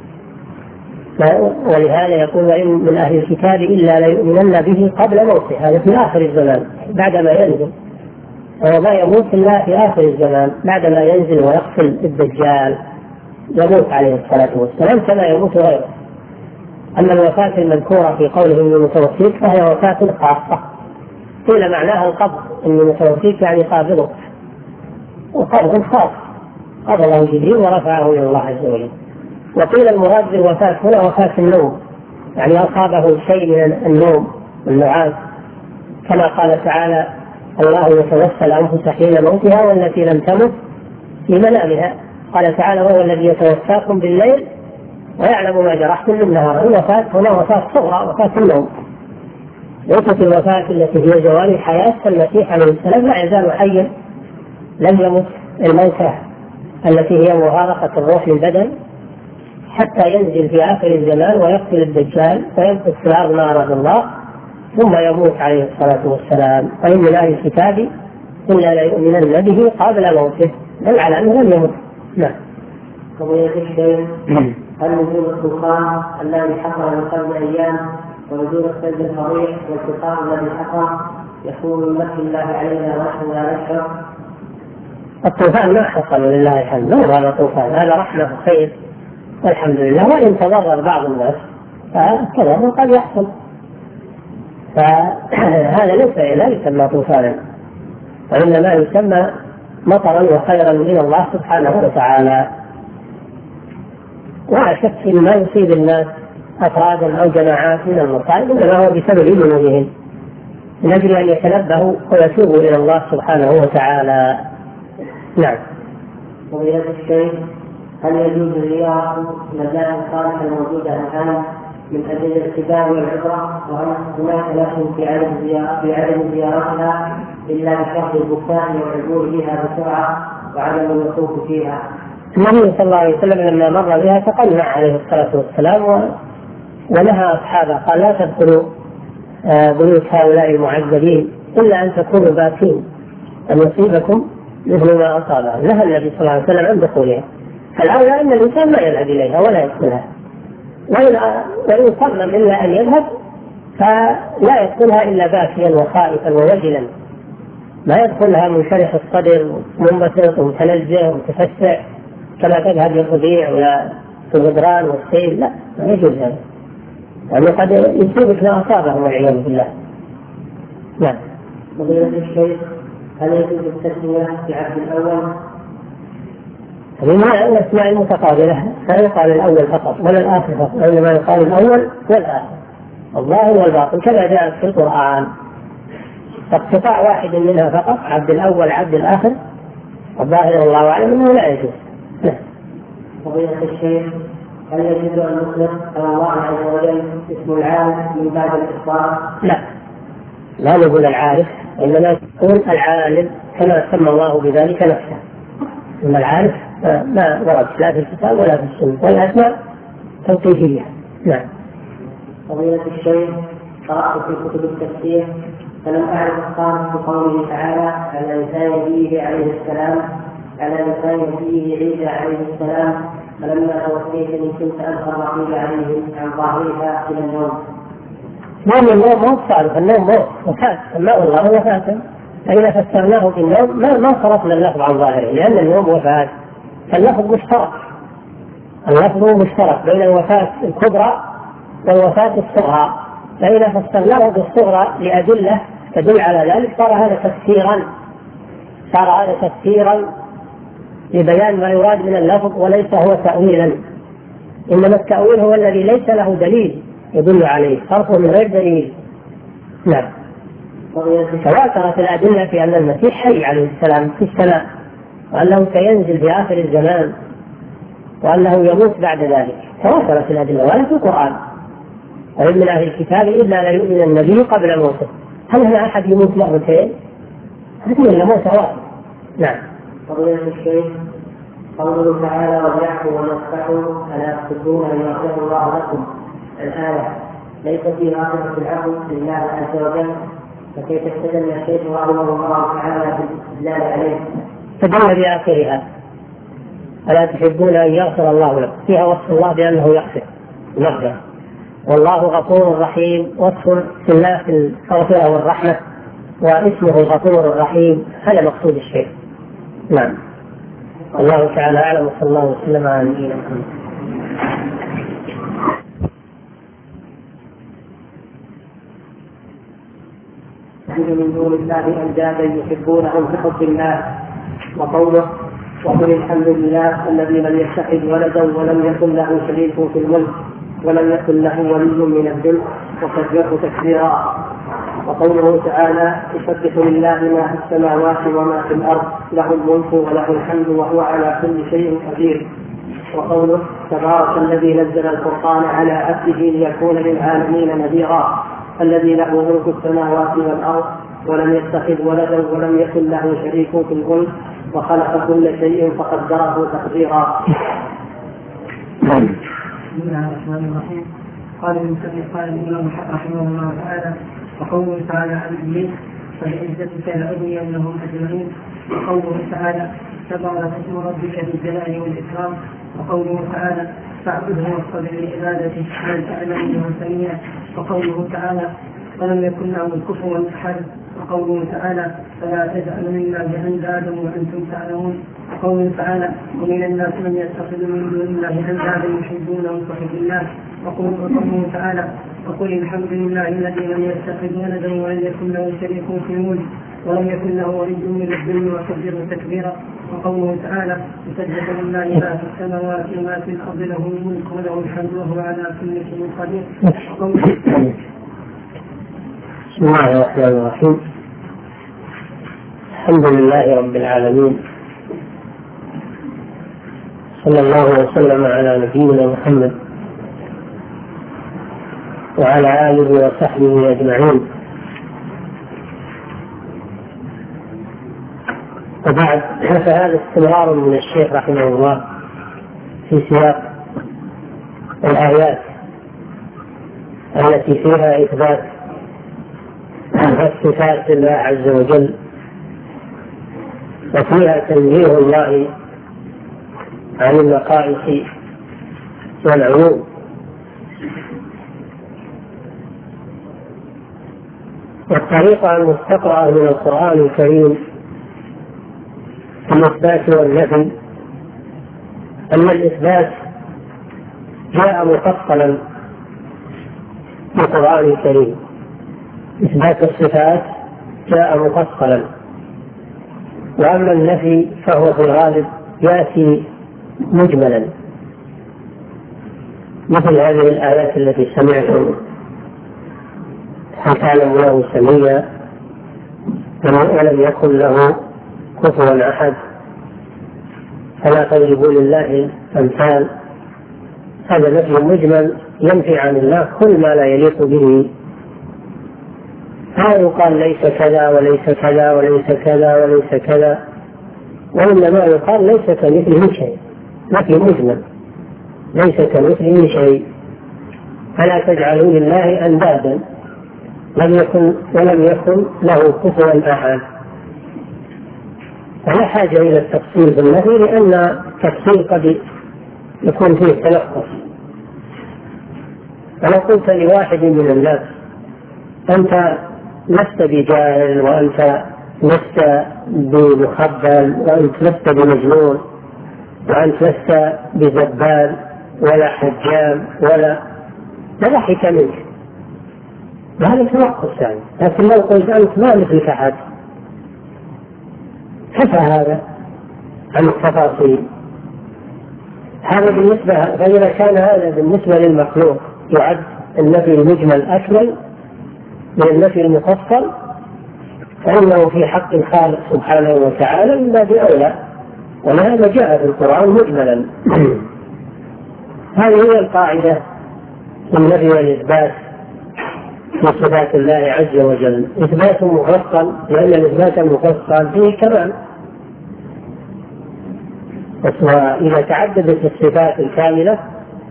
ولهذا يقول وإن من أهل الكتاب إلا ليؤمنن به قبل موته، هذا في آخر الزمان بعدما ينزل، وما يموت إلا في آخر الزمان بعدما ينزل ويقتل الدجال، يموت عليه الصلاة والسلام كما يموت غيره. أما الوفاة المذكورة في قوله إني متوفيك فهي وفاة خاصة، قيل معناها القبض، إني متوفيك يعني قابضك، وقبض خاص قبضه جبريل ورفعه إلى الله عز وجل. وقيل المراد بالوفاة هنا وفاة النوم، يعني أصابه شيء من النوم والنعاس، كما قال تعالى الله يتوفى الأنفس حين موتها والتي لم تمت في منامها. قال تعالى وهو الذي يتوفاكم بالليل ويعلم ما جرحتم بالنهار. الوفاة هنا وفاة صغرى، وفاة النوم، ليست الوفاة التي هي زوال الحياة. المسيح عليه السلام لا يزال حيا، لم يمت الموتى التي هي مفارقة الروح للبدن حتى ينزل في آخر الزمان ويقتل الدجال ويمكث في الأرض ما أراد الله ثم يموت عليه الصلاة والسلام. وإن من أهل الكتاب إلا ليؤمنن به قبل موته، بل على أنه لم يمت. نعم. قضية الشيء، هل نزول الطوفان الذي حصل من قبل أيام ونزول الثلج الفظيع والطوفان الذي حصل يكون من مكر الله علينا ونحن لا نشعر؟ الطوفان ما حصل لله الحمد، ما هذا طوفان، هذا رحمة خير والحمد لله. وإن تضرر بعض الناس فكذا قد يحصل، فهذا ليس لا يسمى طوفانا، وإنما يسمى مطرا وخيرا من الله سبحانه وتعالى. ولا شك إن ما يصيب الناس أفرادا أو جماعات من المصائب إنما هو بسبب ذنوبهم، من أجل أن يتنبهوا ويتوبوا إلى الله سبحانه وتعالى. نعم. فضيلة الشيخ، هل يجوز زيارة المزارع الصالحة الموجودة الآن من أجل الاتباع والعبرة، وأن هناك لكن في عدم زيارتها إلا بشرط البكاء والعبور بها بسرعة وعدم الوقوف فيها. النبي صلى الله عليه وسلم لما مر بها تقنع عليه الصلاة والسلام ونهى أصحابه قال: لا تدخلوا بيوت هؤلاء المعذبين إلا أن تكونوا باكين أن يصيبكم مثل ما أصابهم. نهى النبي صلى الله عليه وسلم عن دخولها. فالأولى أن الإنسان ما يذهب إليها ولا يدخلها، وإن صمم إلا أن يذهب فلا يدخلها إلا باكيا وخائفا ووجلا، ما يدخلها منشرح الصدر منبسط ومتنزه ومتفسع كما تذهب للربيع ولا في الغدران والسيل. لا، ما يجوز هذا، يعني قد يصيبك ما أصابه والعياذ بالله. نعم. فضيلة الشيخ، هل يجوز التسمية بعبد الأول؟ بما أن الأسماء المتقابلة لا يقال الأول فقط ولا الآخر فقط، وإنما يقال الأول والآخر، الظاهر والباطن كما جاءت في القرآن. فاقتطاع واحد منها فقط، عبد الأول عبد الآخر، الظاهر والله أعلم أنه لا يجوز. فضيلة الشيخ، هل يجوز أن نطلق على الله عز وجل اسم العالم من باب الإخبار؟ لا نقول العارف، إنما نقول العالم كما سمى الله بذلك نفسه. إن العارف ما ورد لا في الكتاب ولا في السنة، والأسماء توقيفية. نعم. فضيلة الشيخ، قرأت في كتب التفسير فلم أعرف الصارف بقوله تعالى على لسان نبيه عليه السلام على لسان نبيه عيسى عليه السلام: فلما توفيتني كنت أبقى الرقيب عليهم عن ظاهرها إلى النوم. نوم النوم مو صارف، النوم موت وفاة، الماء والله وفاة، فإذا فسرناه بالنوم ما صرفنا اللفظ عن ظاهره، لأن النوم وفاة، فاللفظ مشترك، اللفظ مشترك بين الوفاة الكبرى والوفاة الصغرى، فإذا فسرناه بالصغرى لأدلة تدل على ذلك صار هذا تفسيرا لبيان ما يراد من اللفظ وليس هو تأويلا. إنما التأويل هو الذي ليس له دليل يدل عليه، صرفه من غير دليل. نعم. تواترت الأدلة في أن المسيح حي عليه السلام في السماء، وأنه سينزل في آخر الزمان، وأنه يموت بعد ذلك، تواترت الأدلة ولا في القرآن. وإن من أهل الكتاب إلا لا يؤمن النبي قبل موته. هل هنا أحد يموت مرتين؟ هذه إلا موت واحد. نعم. فضيلة الشيخ، قوله تعالى: وَلْيَعْفُوا وَلْيَصْفَحُوا أَلَا تُحِبُّونَ أن يغفر الله لكم، الآية ليس فيها صفة العفو لله عز وجل، فكيف استدل الشيخ رحمه الله تعالى بالاستدلال عليه؟ استدل بآخرها: ألا تحبون أن يغفر الله لكم، فيها وصف الله بأنه يغفر المغفرة، والله غفور رحيم، وصف في الله في الغفرة والرحمة، واسمه الغفور الرحيم، هذا مقصود الشيء. نعم. الله تعالى أعلم، وصلى الله وسلم على نبينا محمد. من دون الله أندادا يحبونهم كحب الله. وقوله: وقل الحمد لله الذي لم يتخذ ولدا ولم يكن له شريك في الملك ولم يكن له ولي من الذل وكبره تكبيرا. وقوله تعالى: يسبح لله ما في السماوات وما في الأرض له الملك وله الحمد وهو على كل شيء قدير. وقوله: تبارك الذي نزل الفرقان على عبده ليكون للعالمين نذيرا الذي له ملك السماوات والأرض ولم يتخذ ولدا ولم يكن له شريك في الملك وخلق كل شيء فقدره تقديرا. بسم الله الرحمن الرحيم. قال المصنف الإمام رحمه الله تعالى: وقوله تعالى عن إبليس: فبعزتك لأغوينهم أجمعين. وقوله تعالى: تبارك اسم ربك ذي الجلال والإكرام. وقوله تعالى: فاعبده واصطبر لعبادته هل تعلم انه سميع. وقوله تعالى: ولم يكن له كفوا احد. وقوله تعالى: فلا تجعلوا لله اندادا وانتم تعلمون. وقوله تعالى: ومن الناس من يتخذ من دون الله اندادا يحبونهم كحب الله. وقوله تعالى: وقل الحمد لله الذي لم يتخذ ولدا ولم يكن له شريك في الملك ولم يكن له ولي من الذل وكبره تكبيرا. وقوله تعالى: يسبح لله ما في السماوات وما في الارض له الملك وله الحمد وهو على كل شيء قدير. بسم الله الرحمن الرحيم. الحمد لله رب العالمين، صلى الله وسلم على نبينا محمد وعلى آله وصحبه أجمعين. وبعد، فهذا استمرار من الشيخ رحمه الله في سياق الآيات التي فيها إثبات الصفات لله عز وجل، وفيها تنزيه الله عن النقائص والعيوب. والطريقة المستقرأة من القرآن الكريم في الإثبات والنفي أن الإثبات جاء مفصلا في القرآن الكريم، إثبات الصفات جاء مفصلا، وأما النفي فهو في الغالب يأتي مجملا، مثل هذه الآيات التي سمعتم: فكان الله سميا ولم يكن له كفوا أحد، فلا تضربوا لله الأمثال. هذا نفي مجمل ينفي عن الله كل ما لا يليق به، لا يقال ليس كذا وليس كذا وليس كذا وليس كذا، وإنما يقال ليس كمثله شيء، نفي مجمل ليس كمثله شيء، فلا تجعلوا لله أندادا ولم يكن له كفوا أحد. فلا حاجة إلى التفصيل بالنفي، لأن التفصيل قد يكون فيه تلخص. فلو قلت لواحد من الناس: أنت لست بجاهل، وأنت لست بمخبل، وأنت لست بمجنون، وأنت لست بزبال ولا حجام ولا ضحك منك، هذا تنقص يعني. لكن لو قلت: أنت ما مثلك أحد، كفى هذا عن التفاصيل. هذا بالنسبة، فإذا كان هذا بالنسبة للمخلوق يعد النفي المجمل أكمل من النفي المفصل، فإنه في حق الخالق سبحانه وتعالى من باب أولى، ولهذا جاء في القرآن مجملا. هذه هي القاعدة في النفي والإثبات في صفات الله عز وجل: إثبات مفصل، لأن الإثبات المفصل فيه كمال. وإذا تعددت الصفات الكاملة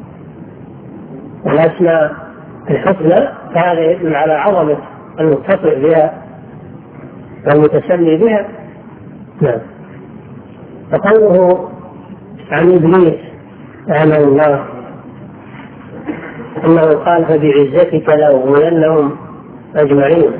والأسماء الحسنى فهذا يدل على عظمة المتصف بها والمتسمي بها. نعم. فقوله عن إبليس رحمه الله أنه قال: فبعزتك لأغوينهم أجمعين.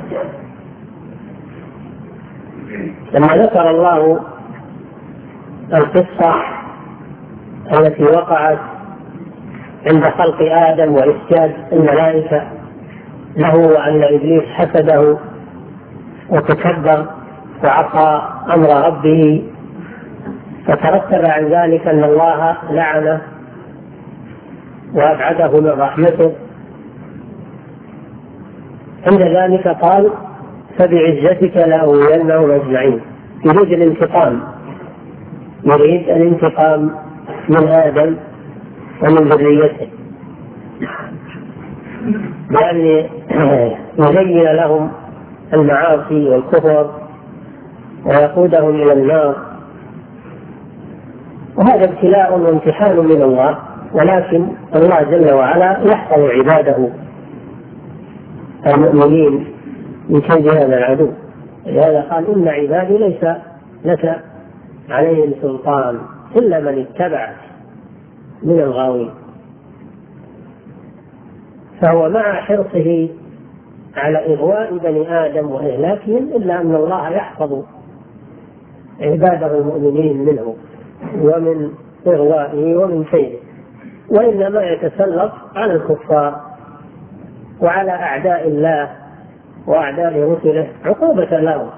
لما ذكر الله القصة التي وقعت عند خلق آدم وإسجاد الملائكة له، وأن إبليس حسده وتكبر وعصى أمر ربه، فترتب عن ذلك أن الله لعنه وأبعده من رحمته، عند ذلك قال: فبعزتك لأغوينهم أجمعين. يريد الانتقام، يريد الانتقام من آدم ومن ذريته، بأن يزين لهم المعاصي والكفر ويقودهم إلى النار. وهذا ابتلاء وامتحان من الله، ولكن الله جل وعلا يحفظ عباده المؤمنين من كيد هذا العدو. لهذا قال: إن عبادي ليس لك عليهم سلطان إلا من اتبعك من الغاوين. فهو مع حرصه على إغواء بني آدم وإهلاكهم، إلا أن الله يحفظ عباده المؤمنين منه ومن إغوائه ومن كيده، وإنما يتسلط على الكفار وعلى أعداء الله وأعداء رسله عقوبة لهم.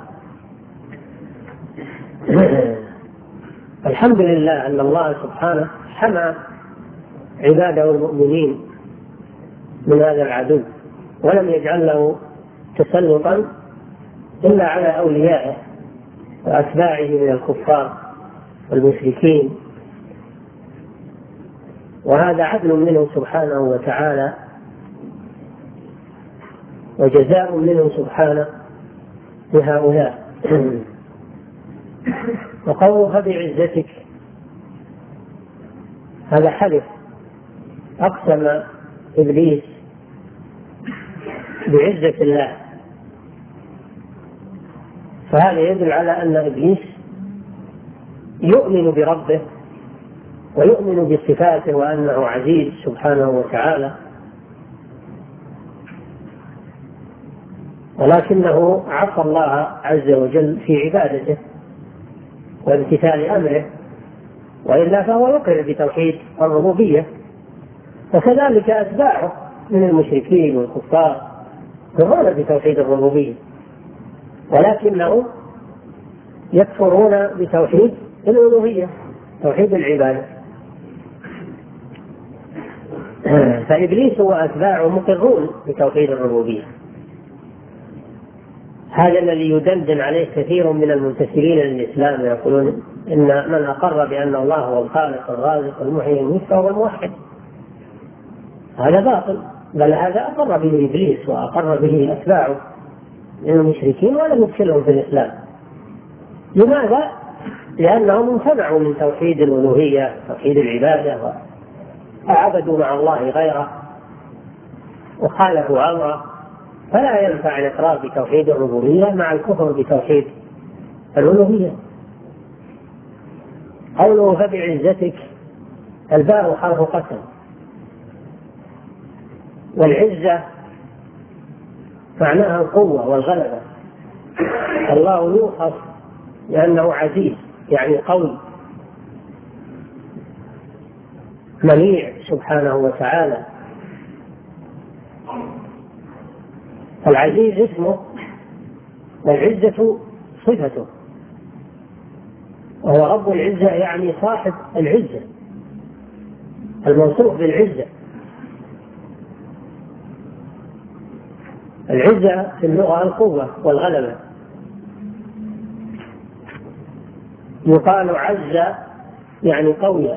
الحمد لله أن الله سبحانه حمى عباده المؤمنين من هذا العدو، ولم يجعل له تسلطا إلا على أوليائه وأتباعه من الكفار والمشركين. وهذا عدل منه سبحانه وتعالى وجزاء منه سبحانه لهؤلاء. وقوله فبعزتك هذا حلف، أقسم إبليس بعزة الله، فهذا يدل على أن إبليس يؤمن بربه ويؤمن بصفاته وأنه عزيز سبحانه وتعالى، ولكنه عصى الله عز وجل في عبادته وامتثال أمره، وإلا فهو يقر بتوحيد الربوبية. وكذلك أتباعه من المشركين والكفار يقرون بتوحيد الربوبية، ولكنهم يكفرون بتوحيد الألوهية، توحيد العبادة. فإبليس وأتباعه مقرون بتوحيد الربوبية. هذا الذي يدندن عليه كثير من المنتسبين للإسلام، يقولون إن من أقر بأن الله هو الخالق الرازق المحيي الميت فهو الموحد. هذا باطل، بل هذا أقر به إبليس وأقر به أتباعه من المشركين ولم يدخلهم في الإسلام. لماذا؟ لأنهم امتنعوا من توحيد الألوهية، توحيد العبادة، وعبدوا مع الله غيره وخالفوا أمره، فلا ينفع الإقرار بتوحيد الربوبية مع الكفر بتوحيد الألوهية. قوله فبعزتك، الباء حرف قسم، والعزة معناها القوة والغلبة. الله يوصف لأنه عزيز، يعني قوي منيع سبحانه وتعالى. العزيز اسمه والعزة صفته، وهو رب العزة يعني صاحب العزة الموصوف بالعزة. العزة في اللغة القوة والغلبة. يقال عز يعني قوي،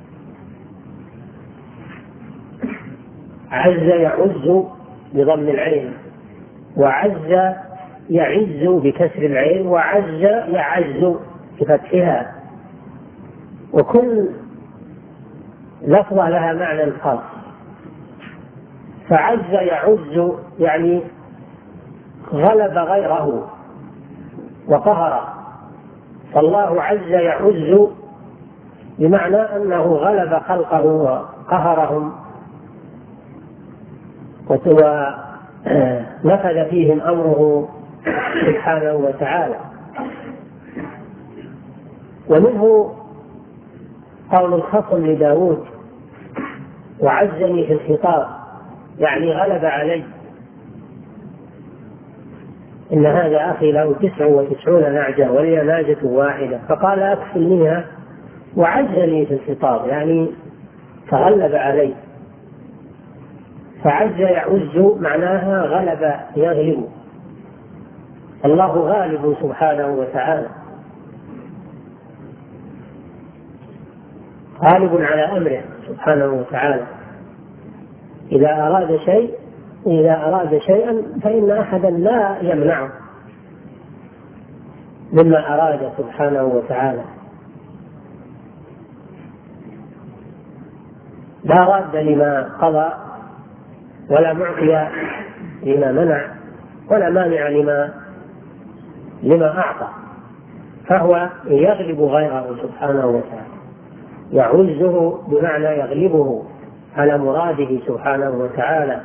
عز يعز بضم العين، وعز يعز بكسر العين، وعز يعز بفتحها، وكل لفظة لها معنى خاص. فعز يعز يعني غلب غيره وقهر، فالله عز يعز بمعنى أنه غلب خلقه وقهرهم ونفذ فيهم أمره سبحانه وتعالى. ومنه قول الخصم لداود وعزني في الخطاب، يعني غلب علي. إن هذا أخي له 99 نعجة ولي ناجة واحدة، فقال أكفلنيها، وعزني في الخطاب يعني تغلب علي. فعز يعز معناها غلب يغلب. الله غالب سبحانه وتعالى، غالب على أمره سبحانه وتعالى. إذا أراد شيئا فإن أحدا لا يمنعه مما أراد سبحانه وتعالى. لا راد لما قضى، ولا معطي لما منع، ولا مانع لما أعطى، فهو يغلب غيره سبحانه وتعالى، يعزه بمعنى يغلبه على مراده سبحانه وتعالى.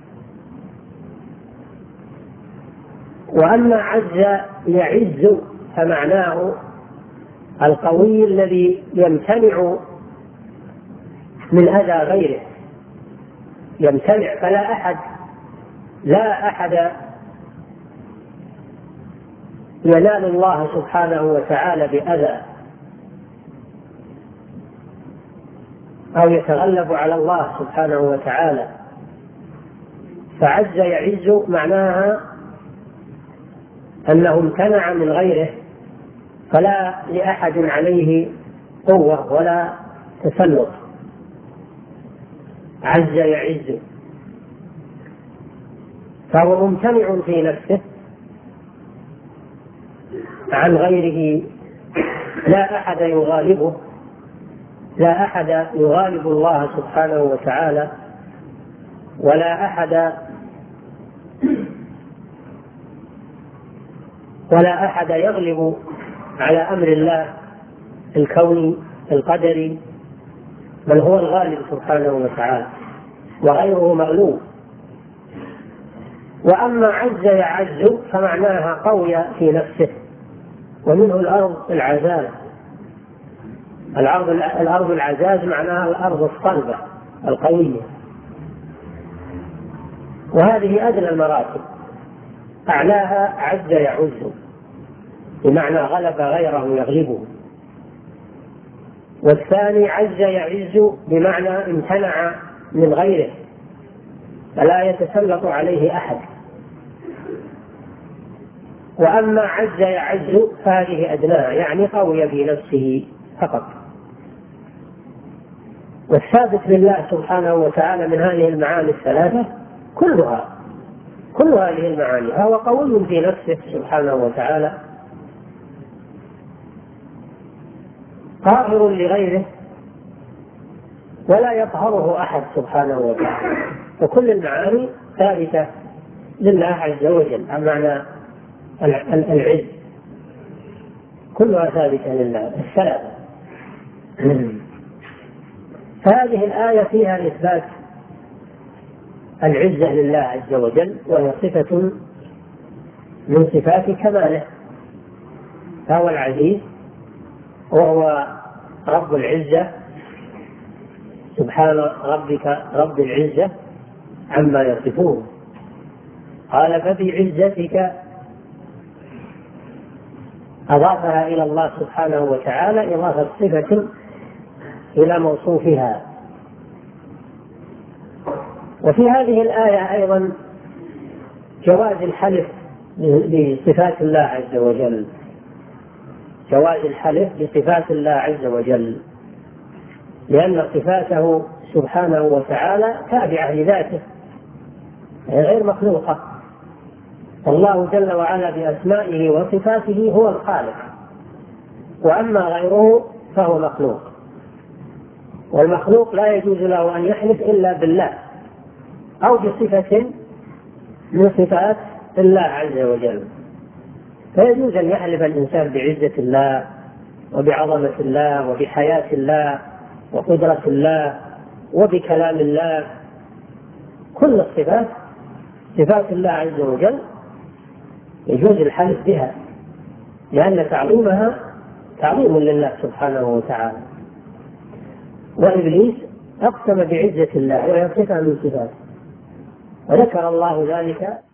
وأما عز يعز فمعناه القوي الذي يمتنع من أذى غيره، يمتنع، لا أحد ينال الله سبحانه وتعالى بأذى أو يتغلب على الله سبحانه وتعالى. فعز يعز معناها أنه امتنع من غيره، فلا لأحد عليه قوة ولا تسلط. عز يعز. فهو ممتنع في نفسه عن غيره، لا أحد يغالبه، لا أحد يغالب الله سبحانه وتعالى، ولا أحد يغلب على أمر الله الكوني القدري، بل هو الغالب سبحانه وتعالى وغيره مغلوب. وأما عز يعز فمعناها قوي في نفسه، ومنه الأرض العزاز. الأرض العزاز معناها الأرض الصلبة القوية، وهذه أدنى المراتب. أعلاها عز يعز بمعنى غلب غيره يغلبه، والثاني عز يعز بمعنى امتنع من غيره فلا يتسلط عليه أحد. وأما عز يعز فهذه أدناها، يعني قوي في نفسه فقط. والثابت لله سبحانه وتعالى من هذه المعاني الثلاثة كل هذه المعاني، فهو قوي في نفسه سبحانه وتعالى، قاهر لغيره ولا يقهره أحد سبحانه وتعالى. وكل المعاني ثابتة لله عز وجل، معنى العز كلها ثابتة لله الثلاثة. فهذه الآية فيها إثبات العزة لله عز وجل، وهي صفة من صفات كماله، فهو العزيز وهو رب العزة، سبحان ربك رب العزة عما يصفون. قال فبعزتك، أضافها إلى الله سبحانه وتعالى إضافة صفة إلى موصوفها. وفي هذه الآية أيضا جواز الحلف بصفات الله عز وجل، جواز الحلف بصفات الله عز وجل، لأن صفاته سبحانه وتعالى تابعة لذاته غير مخلوقة. الله جل وعلا بأسمائه وصفاته هو الخالق، وأما غيره فهو مخلوق، والمخلوق لا يجوز له أن يحلف إلا بالله أو بصفة من صفات الله عز وجل. فيجوز أن يحلف الإنسان بعزة الله وبعظمة الله وبحياة الله وقدرة الله وبكلام الله، كل الصفات صفات الله عز وجل يجوز الحلف بها، لأن تعظيمها تعظيم لله سبحانه وتعالى. وإبليس أقسم بعزة الله وهي صفة من صفاته، وذكر الله ذلك